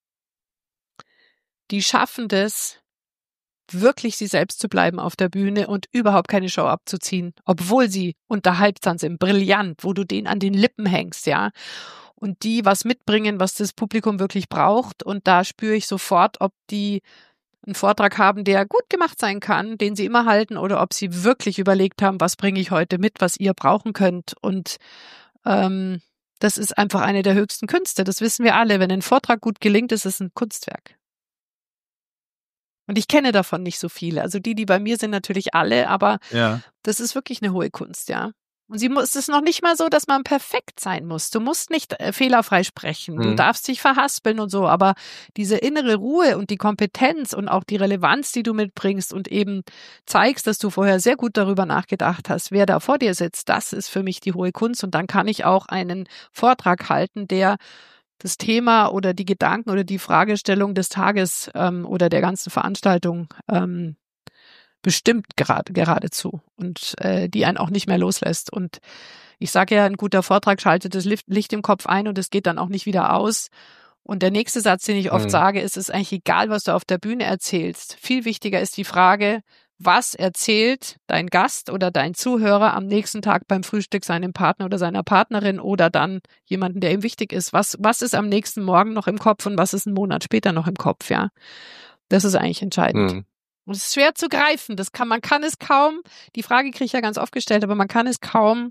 die schaffen das, wirklich sie selbst zu bleiben auf der Bühne und überhaupt keine Show abzuziehen, obwohl sie unterhaltsam sind, brillant, wo du den an den Lippen hängst, ja. Und die was mitbringen, was das Publikum wirklich braucht. Und da spüre ich sofort, ob die einen Vortrag haben, der gut gemacht sein kann, den sie immer halten, oder ob sie wirklich überlegt haben, was bringe ich heute mit, was ihr brauchen könnt. Und das ist einfach eine der höchsten Künste. Das wissen wir alle. Wenn ein Vortrag gut gelingt, ist es ein Kunstwerk. Und ich kenne davon nicht so viele. Also die bei mir sind natürlich alle, aber das ist wirklich eine hohe Kunst, ja. Und es ist noch nicht mal so, dass man perfekt sein muss. Du musst nicht fehlerfrei sprechen. Du darfst dich verhaspeln und so, aber diese innere Ruhe und die Kompetenz und auch die Relevanz, die du mitbringst und eben zeigst, dass du vorher sehr gut darüber nachgedacht hast, wer da vor dir sitzt, das ist für mich die hohe Kunst. Und dann kann ich auch einen Vortrag halten, der das Thema oder die Gedanken oder die Fragestellung des Tages oder der ganzen Veranstaltung bestimmt geradezu und die einen auch nicht mehr loslässt. Und ich sage ja, ein guter Vortrag schaltet das Licht im Kopf ein und es geht dann auch nicht wieder aus. Und der nächste Satz, den ich oft sage, ist, es ist eigentlich egal, was du auf der Bühne erzählst. Viel wichtiger ist die Frage, was erzählt dein Gast oder dein Zuhörer am nächsten Tag beim Frühstück seinem Partner oder seiner Partnerin oder dann jemanden, der ihm wichtig ist. Was ist am nächsten Morgen noch im Kopf und was ist einen Monat später noch im Kopf, ja? Das ist eigentlich entscheidend. Und es ist schwer zu greifen. Man kann es kaum, die Frage kriege ich ja ganz oft gestellt, aber man kann es kaum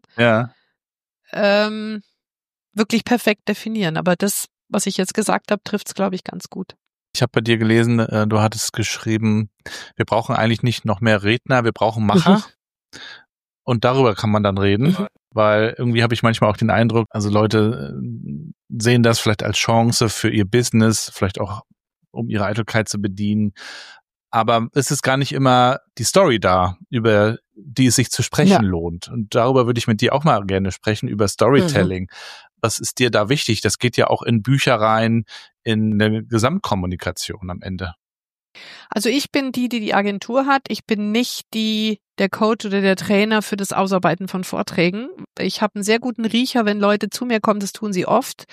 wirklich perfekt definieren. Aber das, was ich jetzt gesagt habe, trifft es, glaube ich, ganz gut. Ich habe bei dir gelesen, du hattest geschrieben, wir brauchen eigentlich nicht noch mehr Redner, wir brauchen Macher. Und darüber kann man dann reden, weil irgendwie habe ich manchmal auch den Eindruck, also Leute sehen das vielleicht als Chance für ihr Business, vielleicht auch um ihre Eitelkeit zu bedienen. Aber es ist gar nicht immer die Story da, über die es sich zu sprechen lohnt. Und darüber würde ich mit dir auch mal gerne sprechen, über Storytelling. Was ist dir da wichtig? Das geht ja auch in Bücher rein, in eine Gesamtkommunikation am Ende. Also ich bin die Agentur hat. Ich bin nicht der Coach oder der Trainer für das Ausarbeiten von Vorträgen. Ich habe einen sehr guten Riecher, wenn Leute zu mir kommen. Das tun sie oft.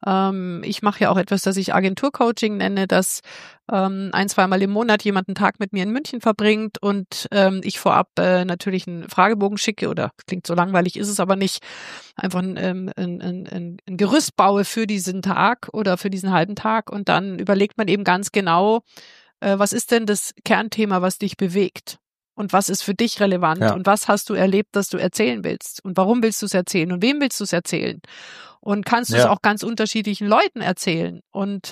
Ich mache ja auch etwas, das ich Agenturcoaching nenne, dass 1-2 Mal im Monat jemand einen Tag mit mir in München verbringt und ich vorab natürlich einen Fragebogen schicke oder klingt so langweilig, ist es aber nicht, einfach ein Gerüst baue für diesen Tag oder für diesen halben Tag und dann überlegt man eben ganz genau, was ist denn das Kernthema, was dich bewegt? Und was ist für dich relevant? Und was hast du erlebt, das du erzählen willst? Und warum willst du es erzählen? Und wem willst du es erzählen? Und kannst du es auch ganz unterschiedlichen Leuten erzählen? Und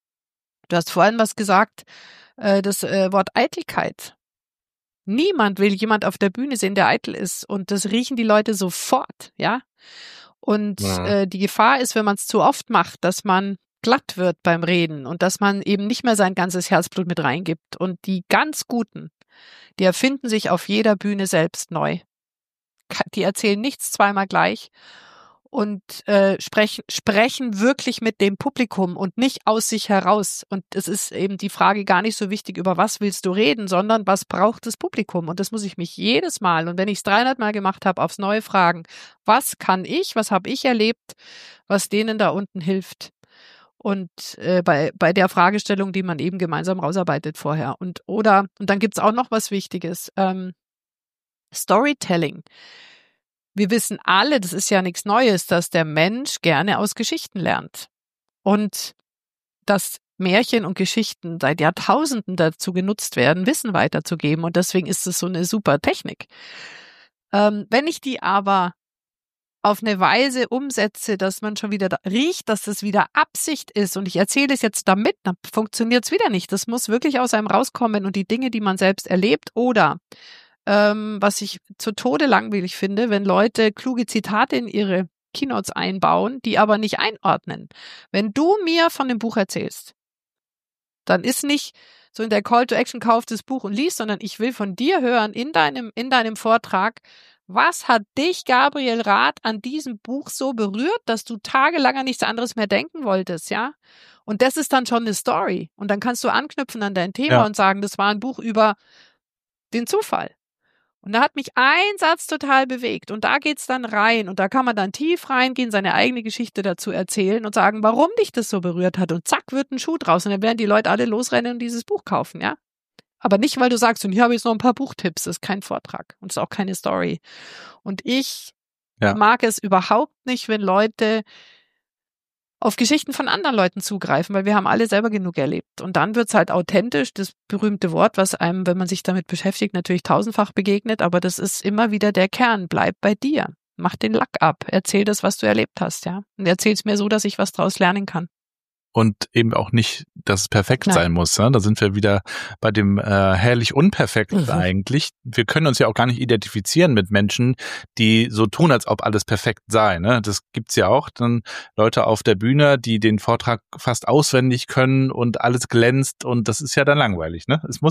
du hast vorhin was gesagt, das Wort Eitelkeit. Niemand will jemand auf der Bühne sehen, der eitel ist. Und das riechen die Leute sofort, ja? Und die Gefahr ist, wenn man es zu oft macht, dass man glatt wird beim Reden und dass man eben nicht mehr sein ganzes Herzblut mit reingibt. Und die ganz Guten, die erfinden sich auf jeder Bühne selbst neu. Die erzählen nichts zweimal gleich und sprechen wirklich mit dem Publikum und nicht aus sich heraus. Und es ist eben die Frage gar nicht so wichtig, über was willst du reden, sondern was braucht das Publikum? Und das muss ich mich jedes Mal, und wenn ich es 300 Mal gemacht habe, aufs Neue fragen, was kann ich, was habe ich erlebt, was denen da unten hilft? Und bei der Fragestellung, die man eben gemeinsam rausarbeitet vorher. Und dann gibt's auch noch was Wichtiges. Storytelling. Wir wissen alle, das ist ja nichts Neues, dass der Mensch gerne aus Geschichten lernt. Und dass Märchen und Geschichten seit Jahrtausenden dazu genutzt werden, Wissen weiterzugeben. Und deswegen ist es so eine super Technik. Wenn ich die aber auf eine Weise umsetze, dass man schon wieder riecht, dass das wieder Absicht ist und ich erzähle es jetzt damit, dann funktioniert es wieder nicht. Das muss wirklich aus einem rauskommen und die Dinge, die man selbst erlebt oder was ich zu Tode langweilig finde, wenn Leute kluge Zitate in ihre Keynotes einbauen, die aber nicht einordnen. Wenn du mir von dem Buch erzählst, dann ist nicht so in der Call to Action, kauf das Buch und lies, sondern ich will von dir hören in deinem Vortrag, was hat dich, Gabriel Rath, an diesem Buch so berührt, dass du tagelang an nichts anderes mehr denken wolltest, ja? Und das ist dann schon eine Story. Und dann kannst du anknüpfen an dein Thema und sagen, das war ein Buch über den Zufall. Und da hat mich ein Satz total bewegt. Und da geht's dann rein. Und da kann man dann tief reingehen, seine eigene Geschichte dazu erzählen und sagen, warum dich das so berührt hat. Und zack, wird ein Schuh draus. Und dann werden die Leute alle losrennen und dieses Buch kaufen, ja? Aber nicht, weil du sagst, und hier habe ich jetzt noch ein paar Buchtipps. Das ist kein Vortrag und das ist auch keine Story. Und ich mag es überhaupt nicht, wenn Leute auf Geschichten von anderen Leuten zugreifen, weil wir haben alle selber genug erlebt. Und dann wird's halt authentisch, das berühmte Wort, was einem, wenn man sich damit beschäftigt, natürlich tausendfach begegnet. Aber das ist immer wieder der Kern. Bleib bei dir. Mach den Lack ab. Erzähl das, was du erlebt hast, ja. Und erzähl's mir so, dass ich was draus lernen kann. Und eben auch nicht, dass es perfekt sein muss. Ja? Da sind wir wieder bei dem herrlich Unperfekten eigentlich. Wir können uns ja auch gar nicht identifizieren mit Menschen, die so tun, als ob alles perfekt sei. Ne? Das gibt's ja auch. Dann Leute auf der Bühne, die den Vortrag fast auswendig können und alles glänzt. Und das ist ja dann langweilig. Ne? Es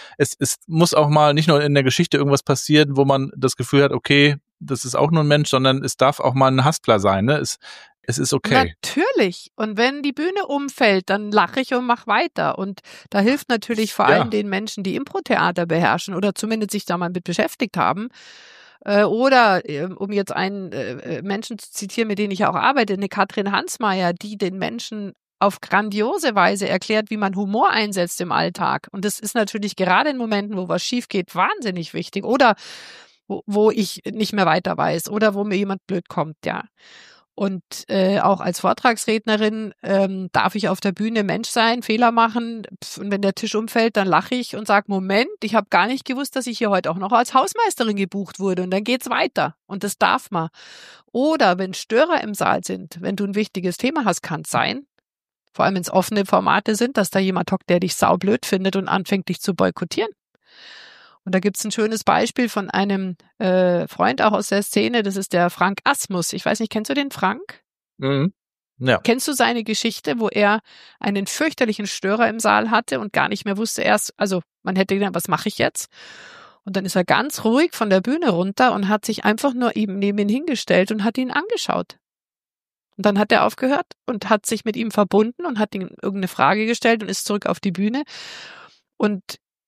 muss auch mal nicht nur in der Geschichte irgendwas passieren, wo man das Gefühl hat, okay, das ist auch nur ein Mensch, sondern es darf auch mal ein Haspler sein. Ne? Es ist okay. Natürlich. Und wenn die Bühne umfällt, dann lache ich und mache weiter. Und da hilft natürlich vor allem den Menschen, die Impro-Theater beherrschen oder zumindest sich da mal mit beschäftigt haben. Oder, um jetzt einen Menschen zu zitieren, mit dem ich auch arbeite, eine Katrin Hansmeier, die den Menschen auf grandiose Weise erklärt, wie man Humor einsetzt im Alltag. Und das ist natürlich gerade in Momenten, wo was schief geht, wahnsinnig wichtig. Oder wo ich nicht mehr weiter weiß oder wo mir jemand blöd kommt, ja. Und auch als Vortragsrednerin darf ich auf der Bühne Mensch sein, Fehler machen. Und wenn der Tisch umfällt, dann lache ich und sage, Moment, ich habe gar nicht gewusst, dass ich hier heute auch noch als Hausmeisterin gebucht wurde. Und dann geht's weiter. Und das darf man. Oder wenn Störer im Saal sind, wenn du ein wichtiges Thema hast, kann es sein, vor allem wenn es offene Formate sind, dass da jemand hockt, der dich saublöd findet und anfängt, dich zu boykottieren. Und da gibt's ein schönes Beispiel von einem Freund auch aus der Szene, das ist der Frank Asmus. Ich weiß nicht, kennst du den Frank? Mhm. Ja. Kennst du seine Geschichte, wo er einen fürchterlichen Störer im Saal hatte und gar nicht mehr wusste also man hätte gedacht, was mache ich jetzt? Und dann ist er ganz ruhig von der Bühne runter und hat sich einfach nur eben neben ihn hingestellt und hat ihn angeschaut. Und dann hat er aufgehört und hat sich mit ihm verbunden und hat ihm irgendeine Frage gestellt und ist zurück auf die Bühne und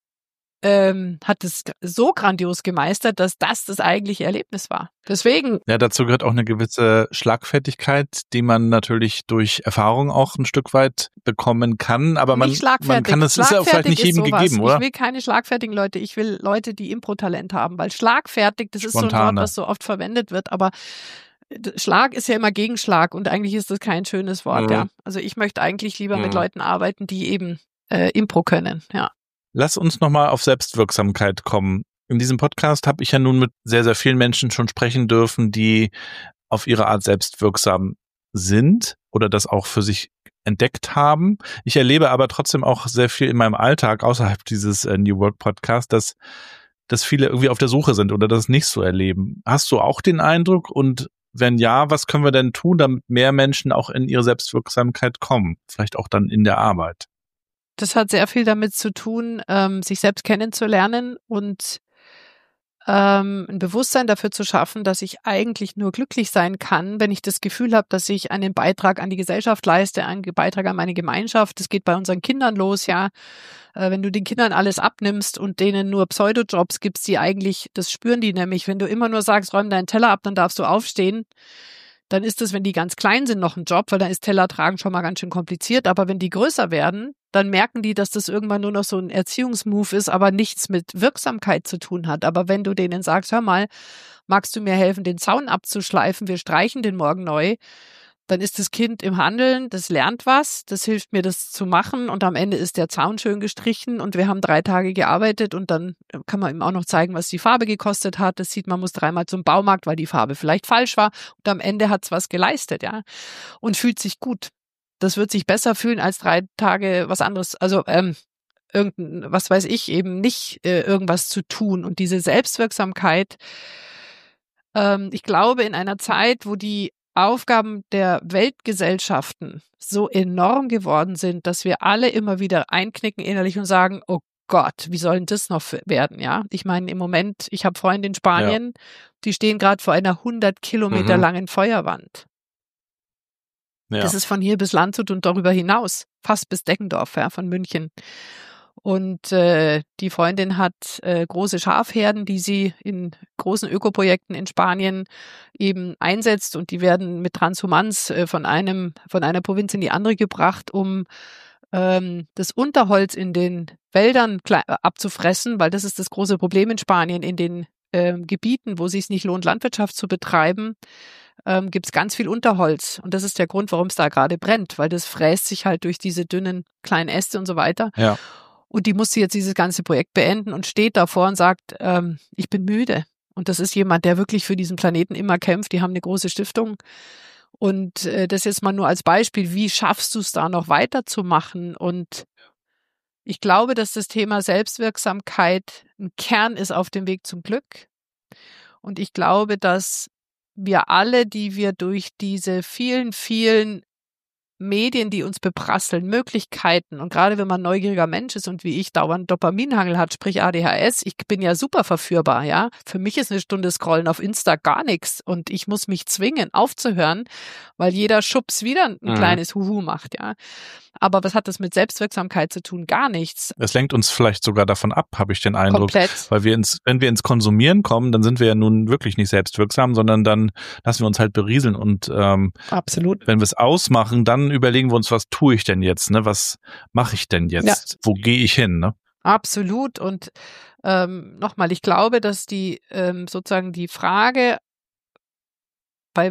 hat es so grandios gemeistert, dass das eigentliche Erlebnis war. Deswegen. Ja, dazu gehört auch eine gewisse Schlagfertigkeit, die man natürlich durch Erfahrung auch ein Stück weit bekommen kann. Aber man kann es, ist ja vielleicht nicht jedem gegeben, oder? Ich will keine schlagfertigen Leute, ich will Leute, die Impro-Talent haben, weil schlagfertig, das ist so ein Wort, was so oft verwendet wird, aber Schlag ist ja immer Gegenschlag und eigentlich ist das kein schönes Wort, ja. Also ich möchte eigentlich lieber mit Leuten arbeiten, die eben Impro können, ja. Lass uns nochmal auf Selbstwirksamkeit kommen. In diesem Podcast habe ich ja nun mit sehr, sehr vielen Menschen schon sprechen dürfen, die auf ihre Art selbstwirksam sind oder das auch für sich entdeckt haben. Ich erlebe aber trotzdem auch sehr viel in meinem Alltag außerhalb dieses New Work Podcasts, dass viele irgendwie auf der Suche sind oder das nicht so erleben. Hast du auch den Eindruck? Und wenn ja, was können wir denn tun, damit mehr Menschen auch in ihre Selbstwirksamkeit kommen? Vielleicht auch dann in der Arbeit. Das hat sehr viel damit zu tun, sich selbst kennenzulernen und ein Bewusstsein dafür zu schaffen, dass ich eigentlich nur glücklich sein kann, wenn ich das Gefühl habe, dass ich einen Beitrag an die Gesellschaft leiste, einen Beitrag an meine Gemeinschaft. Das geht bei unseren Kindern los, ja. Wenn du den Kindern alles abnimmst und denen nur Pseudojobs gibst, die eigentlich, das spüren die nämlich. Wenn du immer nur sagst, räum deinen Teller ab, dann darfst du aufstehen. Dann ist es, wenn die ganz klein sind, noch ein Job, weil dann ist Teller tragen schon mal ganz schön kompliziert. Aber wenn die größer werden, dann merken die, dass das irgendwann nur noch so ein Erziehungsmove ist, aber nichts mit Wirksamkeit zu tun hat. Aber wenn du denen sagst, hör mal, magst du mir helfen, den Zaun abzuschleifen, wir streichen den morgen neu, dann ist das Kind im Handeln, das lernt was, das hilft mir, das zu machen und am Ende ist der Zaun schön gestrichen und wir haben 3 Tage gearbeitet und dann kann man ihm auch noch zeigen, was die Farbe gekostet hat. Das sieht man, muss 3-mal zum Baumarkt, weil die Farbe vielleicht falsch war und am Ende hat's was geleistet, ja, und fühlt sich gut. Das wird sich besser fühlen als 3 Tage was anderes, also irgendein, was weiß ich, eben nicht irgendwas zu tun und diese Selbstwirksamkeit. Ich glaube, in einer Zeit, wo die Aufgaben der Weltgesellschaften so enorm geworden sind, dass wir alle immer wieder einknicken innerlich und sagen, oh Gott, wie soll denn das noch werden, ja? Ich meine, im Moment, ich habe Freunde in Spanien, die stehen gerade vor einer 100 Kilometer langen Feuerwand. Ja. Das ist von hier bis Landshut und darüber hinaus, fast bis Deggendorf, ja, von München. Und die Freundin hat große Schafherden, die sie in großen Ökoprojekten in Spanien eben einsetzt und die werden mit Transhumans von einer Provinz in die andere gebracht, um das Unterholz in den Wäldern abzufressen, weil das ist das große Problem in Spanien. In den Gebieten, wo es sich nicht lohnt, Landwirtschaft zu betreiben, gibt es ganz viel Unterholz. Und das ist der Grund, warum es da gerade brennt, weil das fräst sich halt durch diese dünnen kleinen Äste und so weiter. Ja. Und die musste jetzt dieses ganze Projekt beenden und steht davor und sagt, ich bin müde. Und das ist jemand, der wirklich für diesen Planeten immer kämpft. Die haben eine große Stiftung. Und das jetzt mal nur als Beispiel, wie schaffst du es da noch weiterzumachen? Und ich glaube, dass das Thema Selbstwirksamkeit ein Kern ist auf dem Weg zum Glück. Und ich glaube, dass wir alle, die wir durch diese vielen, vielen Medien, die uns beprasseln, Möglichkeiten. Und gerade wenn man neugieriger Mensch ist und wie ich dauernd Dopaminhangel hat, sprich ADHS, ich bin ja super verführbar, ja. Für mich ist eine Stunde Scrollen auf Insta gar nichts und ich muss mich zwingen, aufzuhören, weil jeder Schubs wieder ein kleines Huhu macht, ja. Aber was hat das mit Selbstwirksamkeit zu tun? Gar nichts. Es lenkt uns vielleicht sogar davon ab, habe ich den Eindruck. Komplett. Weil wenn wir ins Konsumieren kommen, dann sind wir ja nun wirklich nicht selbstwirksam, sondern dann lassen wir uns halt berieseln. Und absolut. Wenn wir es ausmachen, dann überlegen wir uns, was tue ich denn jetzt? Ne? Was mache ich denn jetzt? Ja. Wo gehe ich hin? Ne? Absolut. Und nochmal, ich glaube, dass die sozusagen die Frage, bei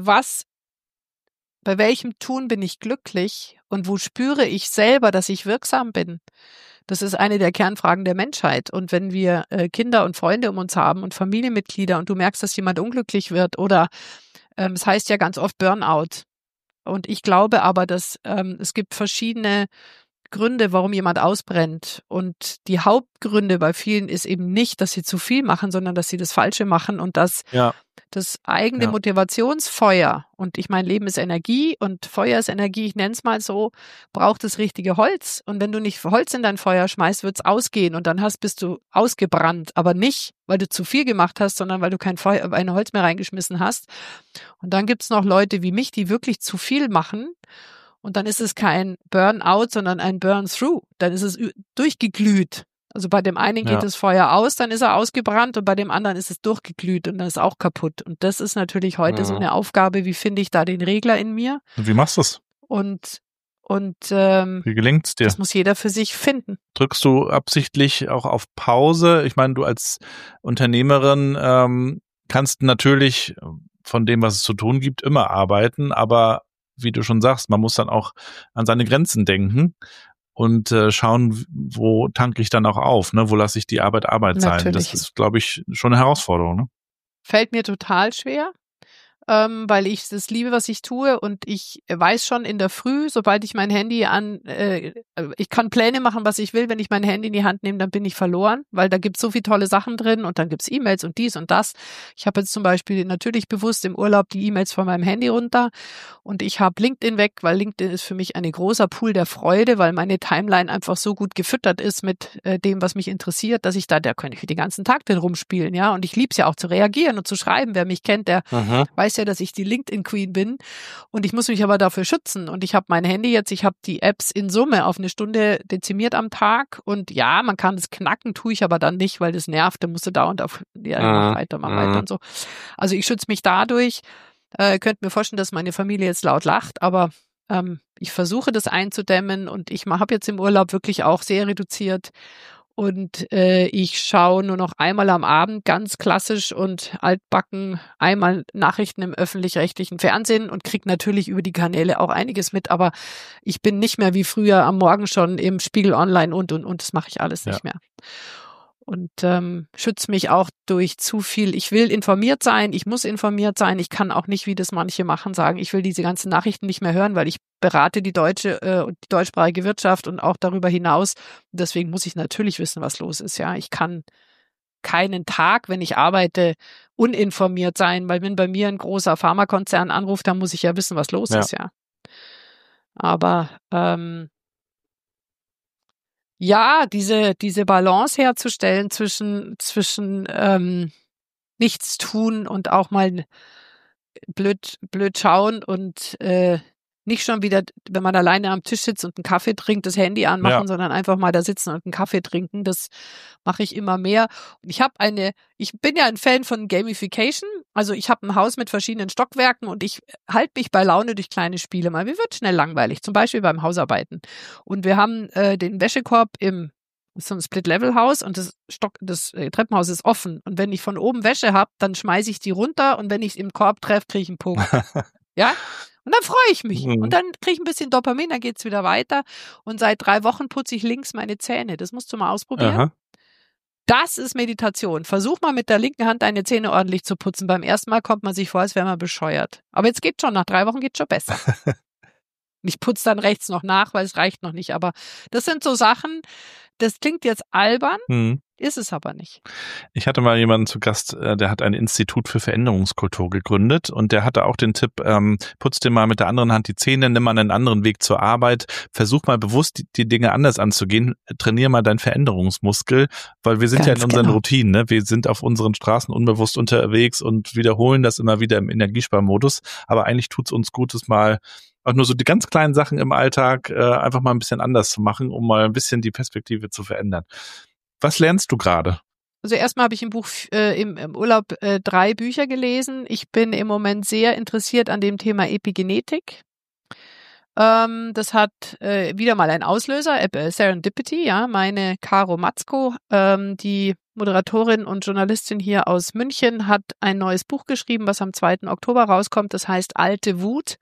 welchem Tun bin ich glücklich und wo spüre ich selber, dass ich wirksam bin? Das ist eine der Kernfragen der Menschheit. Und wenn wir Kinder und Freunde um uns haben und Familienmitglieder und du merkst, dass jemand unglücklich wird oder es heißt ja ganz oft Burnout. Und ich glaube aber, dass es gibt verschiedene Gründe, warum jemand ausbrennt. Und die Hauptgründe bei vielen ist eben nicht, dass sie zu viel machen, sondern dass sie das Falsche machen und dass das eigene Motivationsfeuer, und ich meine, Leben ist Energie und Feuer ist Energie, ich nenne es mal so, braucht das richtige Holz. Und wenn du nicht Holz in dein Feuer schmeißt, wird es ausgehen und dann bist du ausgebrannt. Aber nicht, weil du zu viel gemacht hast, sondern weil du kein Holz mehr reingeschmissen hast. Und dann gibt es noch Leute wie mich, die wirklich zu viel machen. Und dann ist es kein Burnout, sondern ein Burn-through. Dann ist es durchgeglüht. Also bei dem einen geht das Feuer aus, dann ist er ausgebrannt und bei dem anderen ist es durchgeglüht und dann ist auch kaputt. Und das ist natürlich heute so eine Aufgabe, wie finde ich da den Regler in mir? Und wie machst du es? Und wie gelingt's dir? Das muss jeder für sich finden. Drückst du absichtlich auch auf Pause? Ich meine, du als Unternehmerin kannst natürlich von dem, was es zu tun gibt, immer arbeiten, aber wie du schon sagst, man muss dann auch an seine Grenzen denken und schauen, wo tanke ich dann auch auf, ne? Wo lasse ich die Arbeit sein. Natürlich. Das ist, glaube ich, schon eine Herausforderung. Ne? Fällt mir total schwer, weil ich das liebe, was ich tue und ich weiß schon in der Früh, sobald ich mein Handy ich kann Pläne machen, was ich will, wenn ich mein Handy in die Hand nehme, dann bin ich verloren, weil da gibt es so viele tolle Sachen drin und dann gibt es E-Mails und dies und das. Ich habe jetzt zum Beispiel natürlich bewusst im Urlaub die E-Mails von meinem Handy runter und ich habe LinkedIn weg, weil LinkedIn ist für mich ein großer Pool der Freude, weil meine Timeline einfach so gut gefüttert ist mit dem, was mich interessiert, dass da kann ich den ganzen Tag drin rumspielen, ja, und ich liebe es ja auch zu reagieren und zu schreiben. Wer mich kennt, der weiß ja, dass ich die LinkedIn-Queen bin und ich muss mich aber dafür schützen und ich habe mein Handy jetzt, ich habe die Apps in Summe auf eine Stunde dezimiert am Tag und ja, man kann es knacken, tue ich aber dann nicht, weil das nervt, dann musst du dauernd mach weiter und so. Also ich schütze mich dadurch, könnt mir vorstellen, dass meine Familie jetzt laut lacht, aber ich versuche das einzudämmen und ich habe jetzt im Urlaub wirklich auch sehr reduziert. Und ich schaue nur noch einmal am Abend ganz klassisch und altbacken einmal Nachrichten im öffentlich-rechtlichen Fernsehen und kriege natürlich über die Kanäle auch einiges mit, aber ich bin nicht mehr wie früher am Morgen schon im Spiegel Online und. Das mache ich alles nicht mehr. Und schütze mich auch durch zu viel. Ich will informiert sein, ich muss informiert sein. Ich kann auch nicht, wie das manche machen, sagen, ich will diese ganzen Nachrichten nicht mehr hören, weil ich berate die deutsche und die deutschsprachige Wirtschaft und auch darüber hinaus. Deswegen muss ich natürlich wissen, was los ist. Ja, ich kann keinen Tag, wenn ich arbeite, uninformiert sein, weil wenn bei mir ein großer Pharmakonzern anruft, dann muss ich ja wissen, was los ist. Ja, aber ja, diese Balance herzustellen zwischen nichts tun und auch mal blöd schauen und nicht schon wieder, wenn man alleine am Tisch sitzt und einen Kaffee trinkt, das Handy anmachen, sondern einfach mal da sitzen und einen Kaffee trinken. Das mache ich immer mehr. Ich bin ja ein Fan von Gamification. Also ich habe ein Haus mit verschiedenen Stockwerken und ich halte mich bei Laune durch kleine Spiele mal. Mir wird schnell langweilig, zum Beispiel beim Hausarbeiten. Und wir haben den Wäschekorb so ein Split-Level-Haus und das Treppenhaus ist offen. Und wenn ich von oben Wäsche habe, dann schmeiße ich die runter und wenn ich es im Korb treffe, kriege ich einen Punkt. Ja? Und dann freue ich mich. Und dann kriege ich ein bisschen Dopamin, dann geht's wieder weiter. Und seit 3 Wochen putze ich links meine Zähne. Das musst du mal ausprobieren. Aha. Das ist Meditation. Versuch mal mit der linken Hand deine Zähne ordentlich zu putzen. Beim ersten Mal kommt man sich vor, als wäre man bescheuert. Aber jetzt geht's schon. Nach 3 Wochen geht's schon besser. Ich putze dann rechts noch nach, weil es reicht noch nicht. Aber das sind so Sachen, das klingt jetzt albern, Ist es aber nicht. Ich hatte mal jemanden zu Gast, der hat ein Institut für Veränderungskultur gegründet und der hatte auch den Tipp, putz dir mal mit der anderen Hand die Zähne, nimm mal einen anderen Weg zur Arbeit, versuch mal bewusst die Dinge anders anzugehen, trainier mal deinen Veränderungsmuskel, weil wir sind Ganz ja in unseren genau. Routinen, ne? Wir sind auf unseren Straßen unbewusst unterwegs und wiederholen das immer wieder im Energiesparmodus, aber eigentlich tut's uns Gutes mal auch nur so die ganz kleinen Sachen im Alltag einfach mal ein bisschen anders zu machen, um mal ein bisschen die Perspektive zu verändern. Was lernst du gerade? Also erstmal habe ich im Urlaub 3 Bücher gelesen. Ich bin im Moment sehr interessiert an dem Thema Epigenetik. Das hat wieder mal einen Auslöser, Serendipity, ja, meine Caro Matzko, die Moderatorin und Journalistin hier aus München, hat ein neues Buch geschrieben, was am 2. Oktober rauskommt. Das heißt Alte Wut.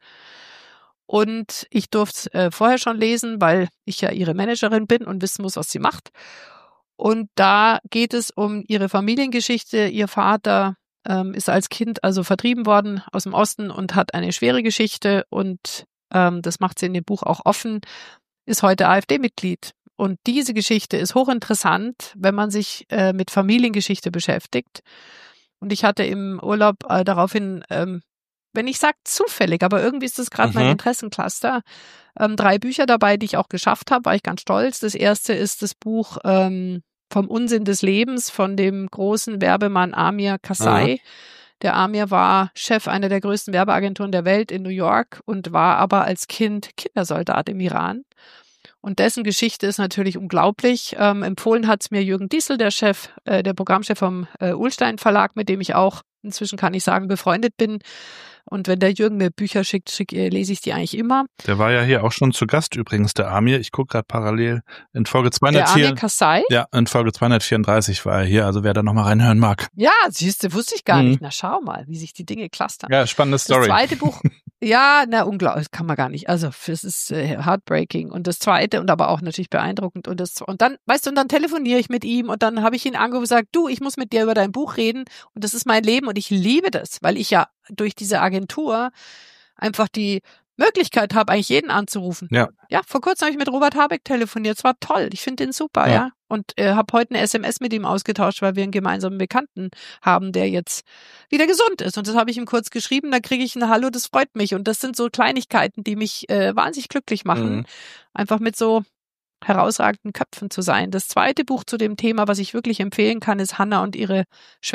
Und ich durfte es vorher schon lesen, weil ich ja ihre Managerin bin und wissen muss, was sie macht. Und da geht es um ihre Familiengeschichte. Ihr Vater ist als Kind also vertrieben worden aus dem Osten und hat eine schwere Geschichte und das macht sie in dem Buch auch offen, ist heute AfD-Mitglied. Und diese Geschichte ist hochinteressant, wenn man sich mit Familiengeschichte beschäftigt. Und ich hatte im Urlaub daraufhin, wenn ich sage zufällig, aber irgendwie ist das gerade mein Interessencluster, 3 Bücher dabei, die ich auch geschafft habe, war ich ganz stolz. Das erste ist das Buch Vom Unsinn des Lebens von dem großen Werbemann Amir Karzai. Der Amir war Chef einer der größten Werbeagenturen der Welt in New York und war aber als Kind Kindersoldat im Iran. Und dessen Geschichte ist natürlich unglaublich. Empfohlen hat es mir Jürgen Diesel, der Programmchef vom Ullstein Verlag, mit dem ich auch inzwischen, kann ich sagen, befreundet bin. Und wenn der Jürgen mir Bücher schickt, lese ich die eigentlich immer. Der war ja hier auch schon zu Gast übrigens, der Amir. Ich gucke gerade parallel in Folge Der Amir Karzai? Ja, in Folge 234 war er hier, also wer da nochmal reinhören mag. Ja, siehste, wusste ich gar nicht. Na, schau mal, wie sich die Dinge clustern. Ja, spannende Story. Das zweite Buch, ja, unglaublich, kann man gar nicht. Also, es ist heartbreaking. Und das zweite und aber auch natürlich beeindruckend. Und dann, weißt du, und dann telefoniere ich mit ihm und dann habe ich ihn angerufen und gesagt, du, ich muss mit dir über dein Buch reden und das ist mein Leben und ich liebe das, weil ich ja durch diese Agentur einfach die Möglichkeit habe, eigentlich jeden anzurufen. Ja. Ja, vor kurzem habe ich mit Robert Habeck telefoniert. Es war toll. Ich finde den super, ja. Und habe heute eine SMS mit ihm ausgetauscht, weil wir einen gemeinsamen Bekannten haben, der jetzt wieder gesund ist. Und das habe ich ihm kurz geschrieben. Da kriege ich ein Hallo, das freut mich. Und das sind so Kleinigkeiten, die mich wahnsinnig glücklich machen. Einfach mit so herausragenden Köpfen zu sein. Das zweite Buch zu dem Thema, was ich wirklich empfehlen kann, ist Hanna und ihre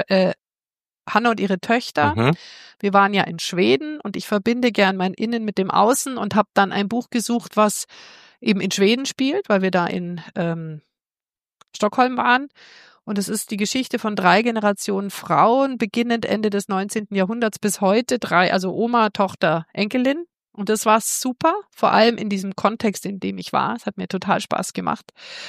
Töchter. Wir waren ja in Schweden und ich verbinde gern mein Innen mit dem Außen und habe dann ein Buch gesucht, was eben in Schweden spielt, weil wir da in Stockholm waren. Und es ist die Geschichte von 3 Generationen Frauen, beginnend Ende des 19. Jahrhunderts bis heute. 3, also Oma, Tochter, Enkelin. Und das war super, vor allem in diesem Kontext, in dem ich war. Es hat mir total Spaß gemacht.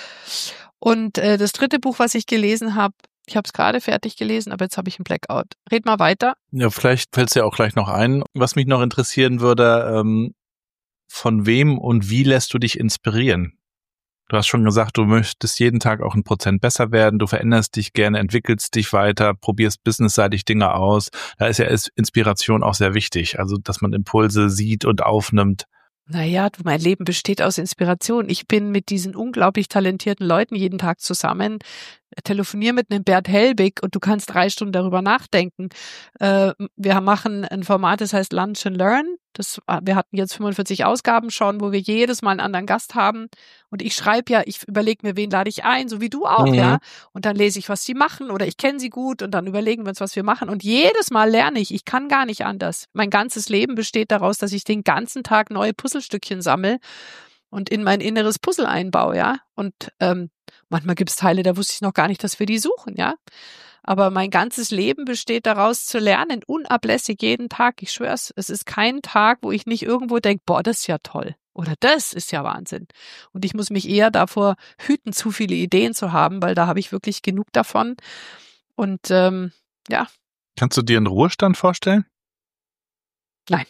Und das dritte Buch, was ich gelesen habe, ich habe es gerade fertig gelesen, aber jetzt habe ich einen Blackout. Red mal weiter. Ja, vielleicht fällt es ja auch gleich noch ein. Was mich noch interessieren würde, von wem und wie lässt du dich inspirieren? Du hast schon gesagt, du möchtest jeden Tag auch 1% besser werden, du veränderst dich gerne, entwickelst dich weiter, probierst businessseitig Dinge aus. Da ist ja Inspiration auch sehr wichtig, also dass man Impulse sieht und aufnimmt. Naja, mein Leben besteht aus Inspiration. Ich bin mit diesen unglaublich talentierten Leuten jeden Tag zusammen, telefoniere mit einem Bert Helbig und du kannst 3 Stunden darüber nachdenken. Wir machen ein Format, das heißt Lunch and Learn. Wir hatten jetzt 45 Ausgaben schon, wo wir jedes Mal einen anderen Gast haben. Und ich überlege mir, wen lade ich ein, so wie du auch, ja. Und dann lese ich, was sie machen oder ich kenne sie gut und dann überlegen wir uns, was wir machen. Und jedes Mal lerne ich kann gar nicht anders. Mein ganzes Leben besteht daraus, dass ich den ganzen Tag neue Puzzlestückchen sammle und in mein inneres Puzzle einbaue, ja. Und manchmal gibt es Teile, da wusste ich noch gar nicht, dass wir die suchen, ja. Aber mein ganzes Leben besteht daraus zu lernen, unablässig jeden Tag. Ich schwör's, es ist kein Tag, wo ich nicht irgendwo denke, boah, das ist ja toll. Oder das ist ja Wahnsinn. Und ich muss mich eher davor hüten, zu viele Ideen zu haben, weil da habe ich wirklich genug davon. Und ja. Kannst du dir einen Ruhestand vorstellen? Nein.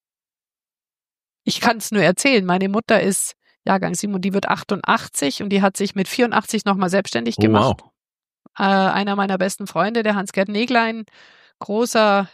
Ich kann es nur erzählen. Meine Mutter ist Jahrgang 7 und die wird 88 und die hat sich mit 84 nochmal selbstständig gemacht. Wow. Einer meiner besten Freunde, der Hans-Gerd Neglein, großer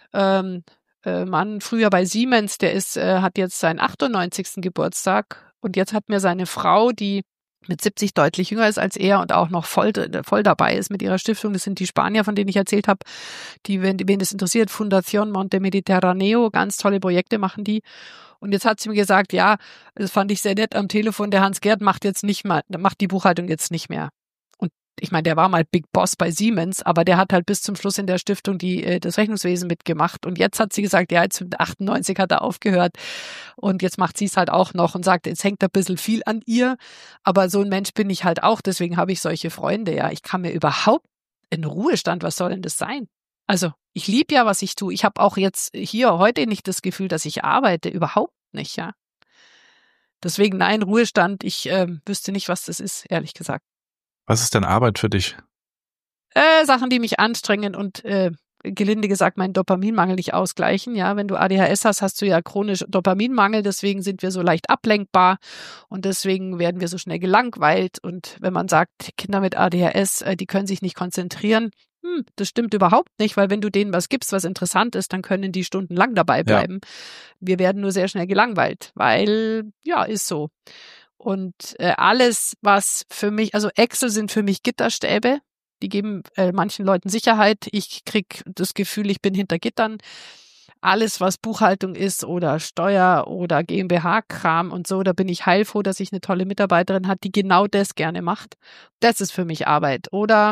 Mann, früher bei Siemens, der hat jetzt seinen 98. Geburtstag und jetzt hat mir seine Frau, die mit 70 deutlich jünger ist als er und auch noch voll dabei ist mit ihrer Stiftung. Das sind die Spanier, von denen ich erzählt habe, die, wen das interessiert, Fundación Monte Mediterráneo, ganz tolle Projekte machen die. Und jetzt hat sie mir gesagt, ja, das fand ich sehr nett am Telefon, der Hans-Gerd macht die Buchhaltung jetzt nicht mehr. Und ich meine, der war mal Big Boss bei Siemens, aber der hat halt bis zum Schluss in der Stiftung das Rechnungswesen mitgemacht. Und jetzt hat sie gesagt, ja, jetzt mit 98 hat er aufgehört. Und jetzt macht sie es halt auch noch und sagt, jetzt hängt ein bisschen viel an ihr. Aber so ein Mensch bin ich halt auch, deswegen habe ich solche Freunde, ja. Ich kann mir überhaupt in Ruhestand, was soll denn das sein? Also, ich liebe ja, was ich tue. Ich habe auch jetzt hier heute nicht das Gefühl, dass ich arbeite. Überhaupt nicht, ja. Deswegen, nein, Ruhestand, ich wüsste nicht, was das ist, ehrlich gesagt. Was ist denn Arbeit für dich? Sachen, die mich anstrengen und gelinde gesagt meinen Dopaminmangel nicht ausgleichen. Ja, wenn du ADHS hast, hast du ja chronisch Dopaminmangel. Deswegen sind wir so leicht ablenkbar und deswegen werden wir so schnell gelangweilt. Und wenn man sagt, Kinder mit ADHS, die können sich nicht konzentrieren, das stimmt überhaupt nicht, weil wenn du denen was gibst, was interessant ist, dann können die stundenlang dabei bleiben. Ja. Wir werden nur sehr schnell gelangweilt, weil, ja, ist so. Und alles, was für mich, also Excel sind für mich Gitterstäbe, die geben manchen Leuten Sicherheit. Ich krieg das Gefühl, ich bin hinter Gittern. Alles, was Buchhaltung ist oder Steuer oder GmbH-Kram und so, da bin ich heilfroh, dass ich eine tolle Mitarbeiterin habe, die genau das gerne macht. Das ist für mich Arbeit. Oder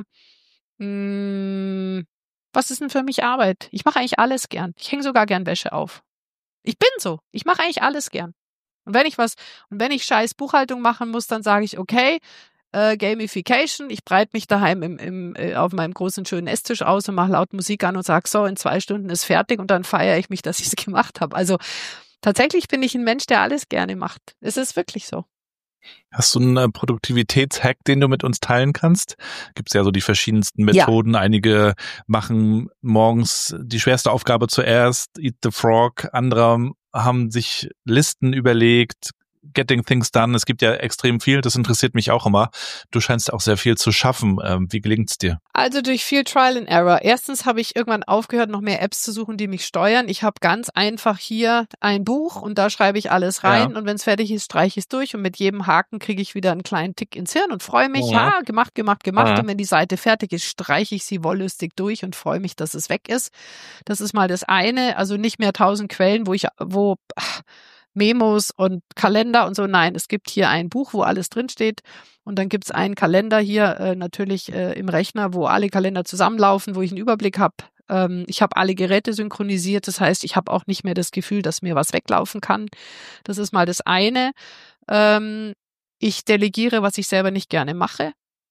was ist denn für mich Arbeit? Ich mache eigentlich alles gern. Ich hänge sogar gern Wäsche auf. Ich bin so. Ich mache eigentlich alles gern. Und wenn ich scheiß Buchhaltung machen muss, dann sage ich, okay, Gamification, ich breite mich daheim auf meinem großen schönen Esstisch aus und mache laut Musik an und sage, so, in 2 Stunden ist fertig und dann feiere ich mich, dass ich es gemacht habe. Also tatsächlich bin ich ein Mensch, der alles gerne macht. Es ist wirklich so. Hast du einen Produktivitätshack, den du mit uns teilen kannst? Gibt es ja so die verschiedensten Methoden. Ja. Einige machen morgens die schwerste Aufgabe zuerst, Eat the Frog. Andere haben sich Listen überlegt, Getting Things Done. Es gibt ja extrem viel, das interessiert mich auch immer. Du scheinst auch sehr viel zu schaffen. Wie gelingt's dir? Also durch viel Trial and Error. Erstens habe ich irgendwann aufgehört, noch mehr Apps zu suchen, die mich steuern. Ich habe ganz einfach hier ein Buch und da schreibe ich alles rein. Ja. Und wenn es fertig ist, streiche ich es durch und mit jedem Haken kriege ich wieder einen kleinen Tick ins Hirn und freue mich. Ja, gemacht. Ja. Und wenn die Seite fertig ist, streiche ich sie wollüstig durch und freue mich, dass es weg ist. Das ist mal das eine. Also nicht mehr 1000 Quellen, wo Memos und Kalender und so. Nein, es gibt hier ein Buch, wo alles drinsteht. Und dann gibt es einen Kalender hier natürlich im Rechner, wo alle Kalender zusammenlaufen, wo ich einen Überblick habe. Ich habe alle Geräte synchronisiert. Das heißt, ich habe auch nicht mehr das Gefühl, dass mir was weglaufen kann. Das ist mal das eine. Ich delegiere, was ich selber nicht gerne mache.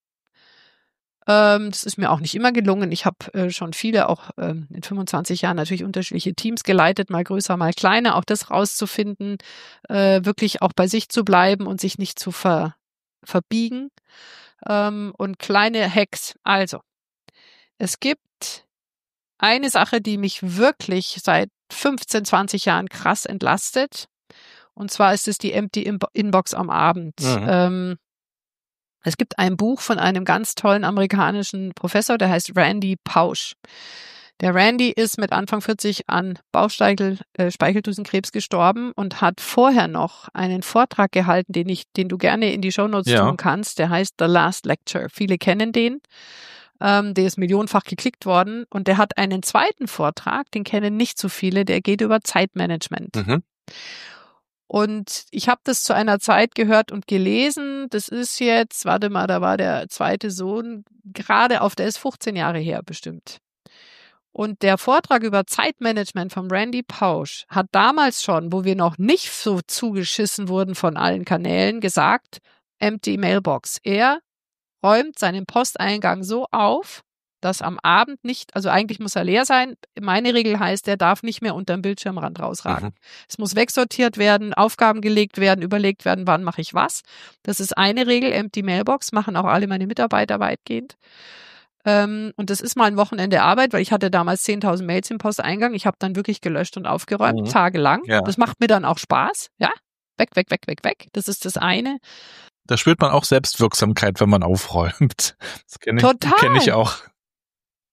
Das ist mir auch nicht immer gelungen. Ich habe schon viele, auch in 25 Jahren natürlich unterschiedliche Teams geleitet, mal größer, mal kleiner. Auch das rauszufinden, wirklich auch bei sich zu bleiben und sich nicht zu verbiegen. Und kleine Hacks. Also, es gibt eine Sache, die mich wirklich seit 15, 20 Jahren krass entlastet. Und zwar ist es die Empty Inbox am Abend. Mhm. Es gibt ein Buch von einem ganz tollen amerikanischen Professor, der heißt Randy Pausch. Der Randy ist mit Anfang 40 an Speicheldrüsenkrebs gestorben und hat vorher noch einen Vortrag gehalten, den du gerne in die Shownotes tun kannst. Der heißt The Last Lecture. Viele kennen den. Der ist millionenfach geklickt worden. Und der hat einen zweiten Vortrag, den kennen nicht so viele, der geht über Zeitmanagement. Mhm. Und ich habe das zu einer Zeit gehört und gelesen. Das ist jetzt, da war der zweite Sohn, der ist 15 Jahre her bestimmt. Und der Vortrag über Zeitmanagement von Randy Pausch hat damals schon, wo wir noch nicht so zugeschissen wurden von allen Kanälen, gesagt, Empty Mailbox. Er räumt seinen Posteingang so auf, dass am Abend nicht, also eigentlich muss er leer sein. Meine Regel heißt, er darf nicht mehr unterm Bildschirmrand rausragen. Mhm. Es muss wegsortiert werden, Aufgaben gelegt werden, überlegt werden, wann mache ich was. Das ist eine Regel, Empty Mailbox, machen auch alle meine Mitarbeiter weitgehend. Und das ist mal ein Wochenende Arbeit, weil ich hatte damals 10.000 Mails im Posteingang. Ich habe dann wirklich gelöscht und aufgeräumt, tagelang. Ja. Das macht mir dann auch Spaß. Ja, weg. Das ist das eine. Da spürt man auch Selbstwirksamkeit, wenn man aufräumt. Das kenne ich auch.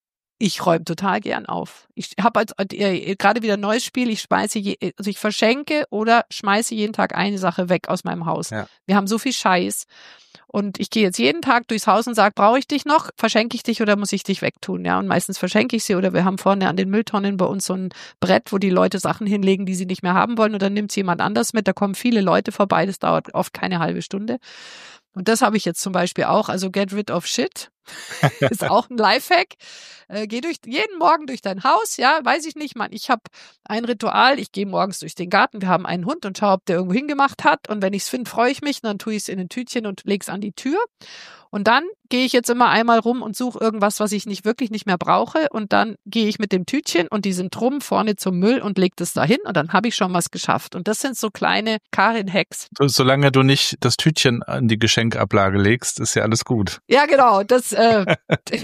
Ich räume total gern auf. Ich habe gerade wieder ein neues Spiel. Ich verschenke oder schmeiße jeden Tag eine Sache weg aus meinem Haus. Ja. Wir haben so viel Scheiß. Und ich gehe jetzt jeden Tag durchs Haus und sage, brauche ich dich noch? Verschenke ich dich oder muss ich dich wegtun? Ja, und meistens verschenke ich sie oder wir haben vorne an den Mülltonnen bei uns so ein Brett, wo die Leute Sachen hinlegen, die sie nicht mehr haben wollen und dann nimmt es jemand anders mit. Da kommen viele Leute vorbei, das dauert oft keine halbe Stunde. Und das habe ich jetzt zum Beispiel auch, also get rid of shit, ist auch ein Lifehack. Geh jeden Morgen durch dein Haus, ja, weiß ich nicht, ich habe ein Ritual, ich gehe morgens durch den Garten, wir haben einen Hund und schaue, ob der irgendwo hingemacht hat und wenn ich es finde, freue ich mich, und dann tue ich es in ein Tütchen und lege es an die Tür und dann gehe ich jetzt immer einmal rum und suche irgendwas, was ich wirklich nicht mehr brauche und dann gehe ich mit dem Tütchen und diesem Drum vorne zum Müll und lege das da hin und dann habe ich schon was geschafft und das sind so kleine Karin-Hacks. Solange du nicht das Tütchen in die Geschenkablage legst, ist ja alles gut. Ja, genau, das mache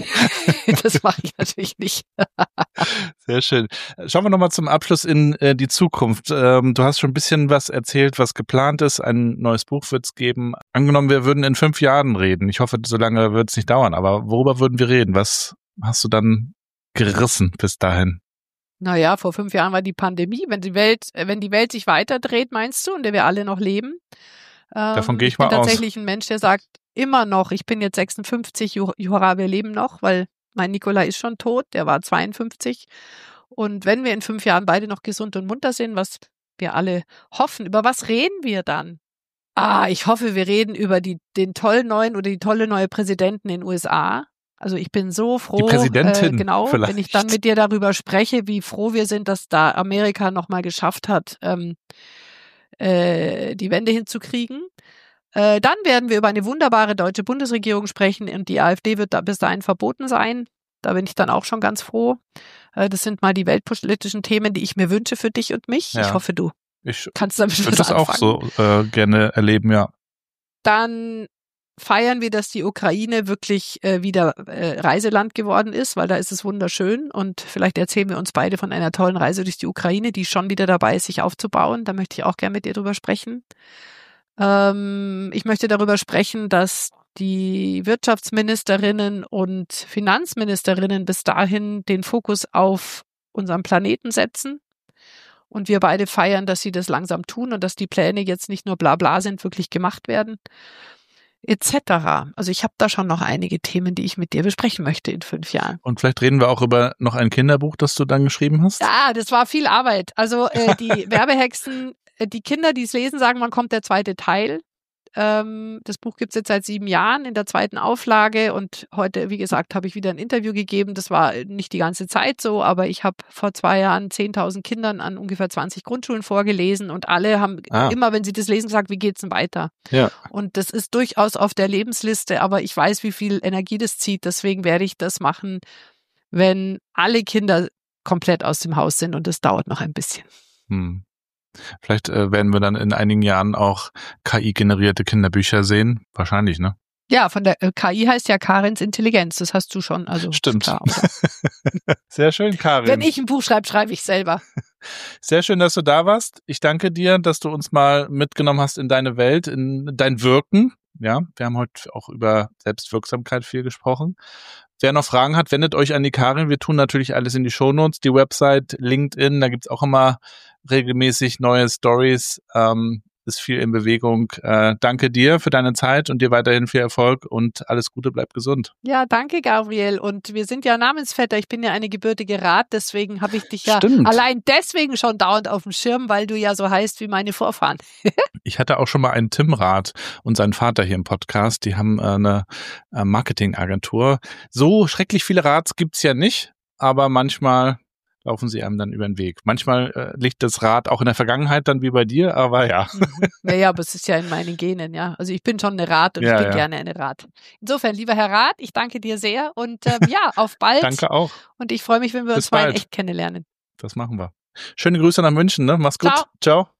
ich natürlich nicht. Sehr schön. Schauen wir nochmal zum Abschluss in die Zukunft. Du hast schon ein bisschen was erzählt, was geplant ist. Ein neues Buch wird es geben. Angenommen, wir würden in 5 Jahren reden. Ich hoffe, so lange wird es nicht dauern. Aber worüber würden wir reden? Was hast du dann gerissen bis dahin? Naja, vor 5 Jahren war die Pandemie. Wenn die Welt sich weiterdreht, meinst du, in der wir alle noch leben? Davon gehe ich mal aus. Ich bin tatsächlich ein Mensch, der sagt immer noch, ich bin jetzt 56, hurra, wir leben noch, weil mein Nikola ist schon tot, der war 52. Und wenn wir in 5 Jahren beide noch gesund und munter sind, was wir alle hoffen, über was reden wir dann? Ich hoffe, wir reden über die tolle neue Präsidenten in den USA. Also ich bin so froh, die Präsidentin wenn ich dann mit dir darüber spreche, wie froh wir sind, dass da Amerika nochmal geschafft hat, die Wende hinzukriegen. Dann werden wir über eine wunderbare deutsche Bundesregierung sprechen und die AfD wird da bis dahin verboten sein. Da bin ich dann auch schon ganz froh. Das sind mal die weltpolitischen Themen, die ich mir wünsche für dich und mich. Ja. Ich hoffe, du kannst damit was anfangen. Ich würde das auch so gerne erleben, ja. Dann feiern wir, dass die Ukraine wirklich wieder Reiseland geworden ist, weil da ist es wunderschön und vielleicht erzählen wir uns beide von einer tollen Reise durch die Ukraine, die schon wieder dabei ist, sich aufzubauen. Da möchte ich auch gerne mit dir drüber sprechen. Ich möchte darüber sprechen, dass die Wirtschaftsministerinnen und Finanzministerinnen bis dahin den Fokus auf unseren Planeten setzen und wir beide feiern, dass sie das langsam tun und dass die Pläne jetzt nicht nur Blabla sind, wirklich gemacht werden, etc. Also ich habe da schon noch einige Themen, die ich mit dir besprechen möchte in 5 Jahren. Und vielleicht reden wir auch über noch ein Kinderbuch, das du dann geschrieben hast? Ja, das war viel Arbeit. Also die Werbehexen, die Kinder, die es lesen, sagen, wann kommt der 2. Teil. Das Buch gibt es jetzt seit 7 Jahren in der 2. Auflage und heute, wie gesagt, habe ich wieder ein Interview gegeben. Das war nicht die ganze Zeit so, aber ich habe vor 2 Jahren 10.000 Kindern an ungefähr 20 Grundschulen vorgelesen und alle haben immer, wenn sie das lesen, gesagt, wie geht's denn weiter? Ja. Und das ist durchaus auf der Lebensliste, aber ich weiß, wie viel Energie das zieht. Deswegen werde ich das machen, wenn alle Kinder komplett aus dem Haus sind und das dauert noch ein bisschen. Vielleicht werden wir dann in einigen Jahren auch KI-generierte Kinderbücher sehen. Wahrscheinlich, ne? Ja, von der KI heißt ja Karins Intelligenz. Das hast du schon. Also stimmt. Klar, sehr schön, Karin. Wenn ich ein Buch schreibe, schreibe ich selber. Sehr schön, dass du da warst. Ich danke dir, dass du uns mal mitgenommen hast in deine Welt, in dein Wirken. Ja, wir haben heute auch über Selbstwirksamkeit viel gesprochen. Wer noch Fragen hat, wendet euch an die Karin. Wir tun natürlich alles in die Shownotes, die Website, LinkedIn, da gibt's auch immer regelmäßig neue Stories. Ist viel in Bewegung. Danke dir für deine Zeit und dir weiterhin viel Erfolg und alles Gute, bleib gesund. Ja, danke, Gabriel. Und wir sind ja Namensvetter. Ich bin ja eine gebürtige Rath, deswegen habe ich dich ja allein deswegen schon dauernd auf dem Schirm, weil du ja so heißt wie meine Vorfahren. Ich hatte auch schon mal einen Tim Rath und seinen Vater hier im Podcast. Die haben eine Marketingagentur. So schrecklich viele Raths gibt's ja nicht, aber manchmal laufen sie einem dann über den Weg. Manchmal liegt das Rad auch in der Vergangenheit dann wie bei dir, aber ja. Naja, aber es ist ja in meinen Genen, ja. Also ich bin schon eine Rath und ich bin gerne eine Rath. Insofern, lieber Herr Rath, ich danke dir sehr und auf bald. Danke auch. Und ich freue mich, wenn wir uns mal in echt kennenlernen. Das machen wir. Schöne Grüße nach München, ne? Mach's gut. Ciao. Ciao.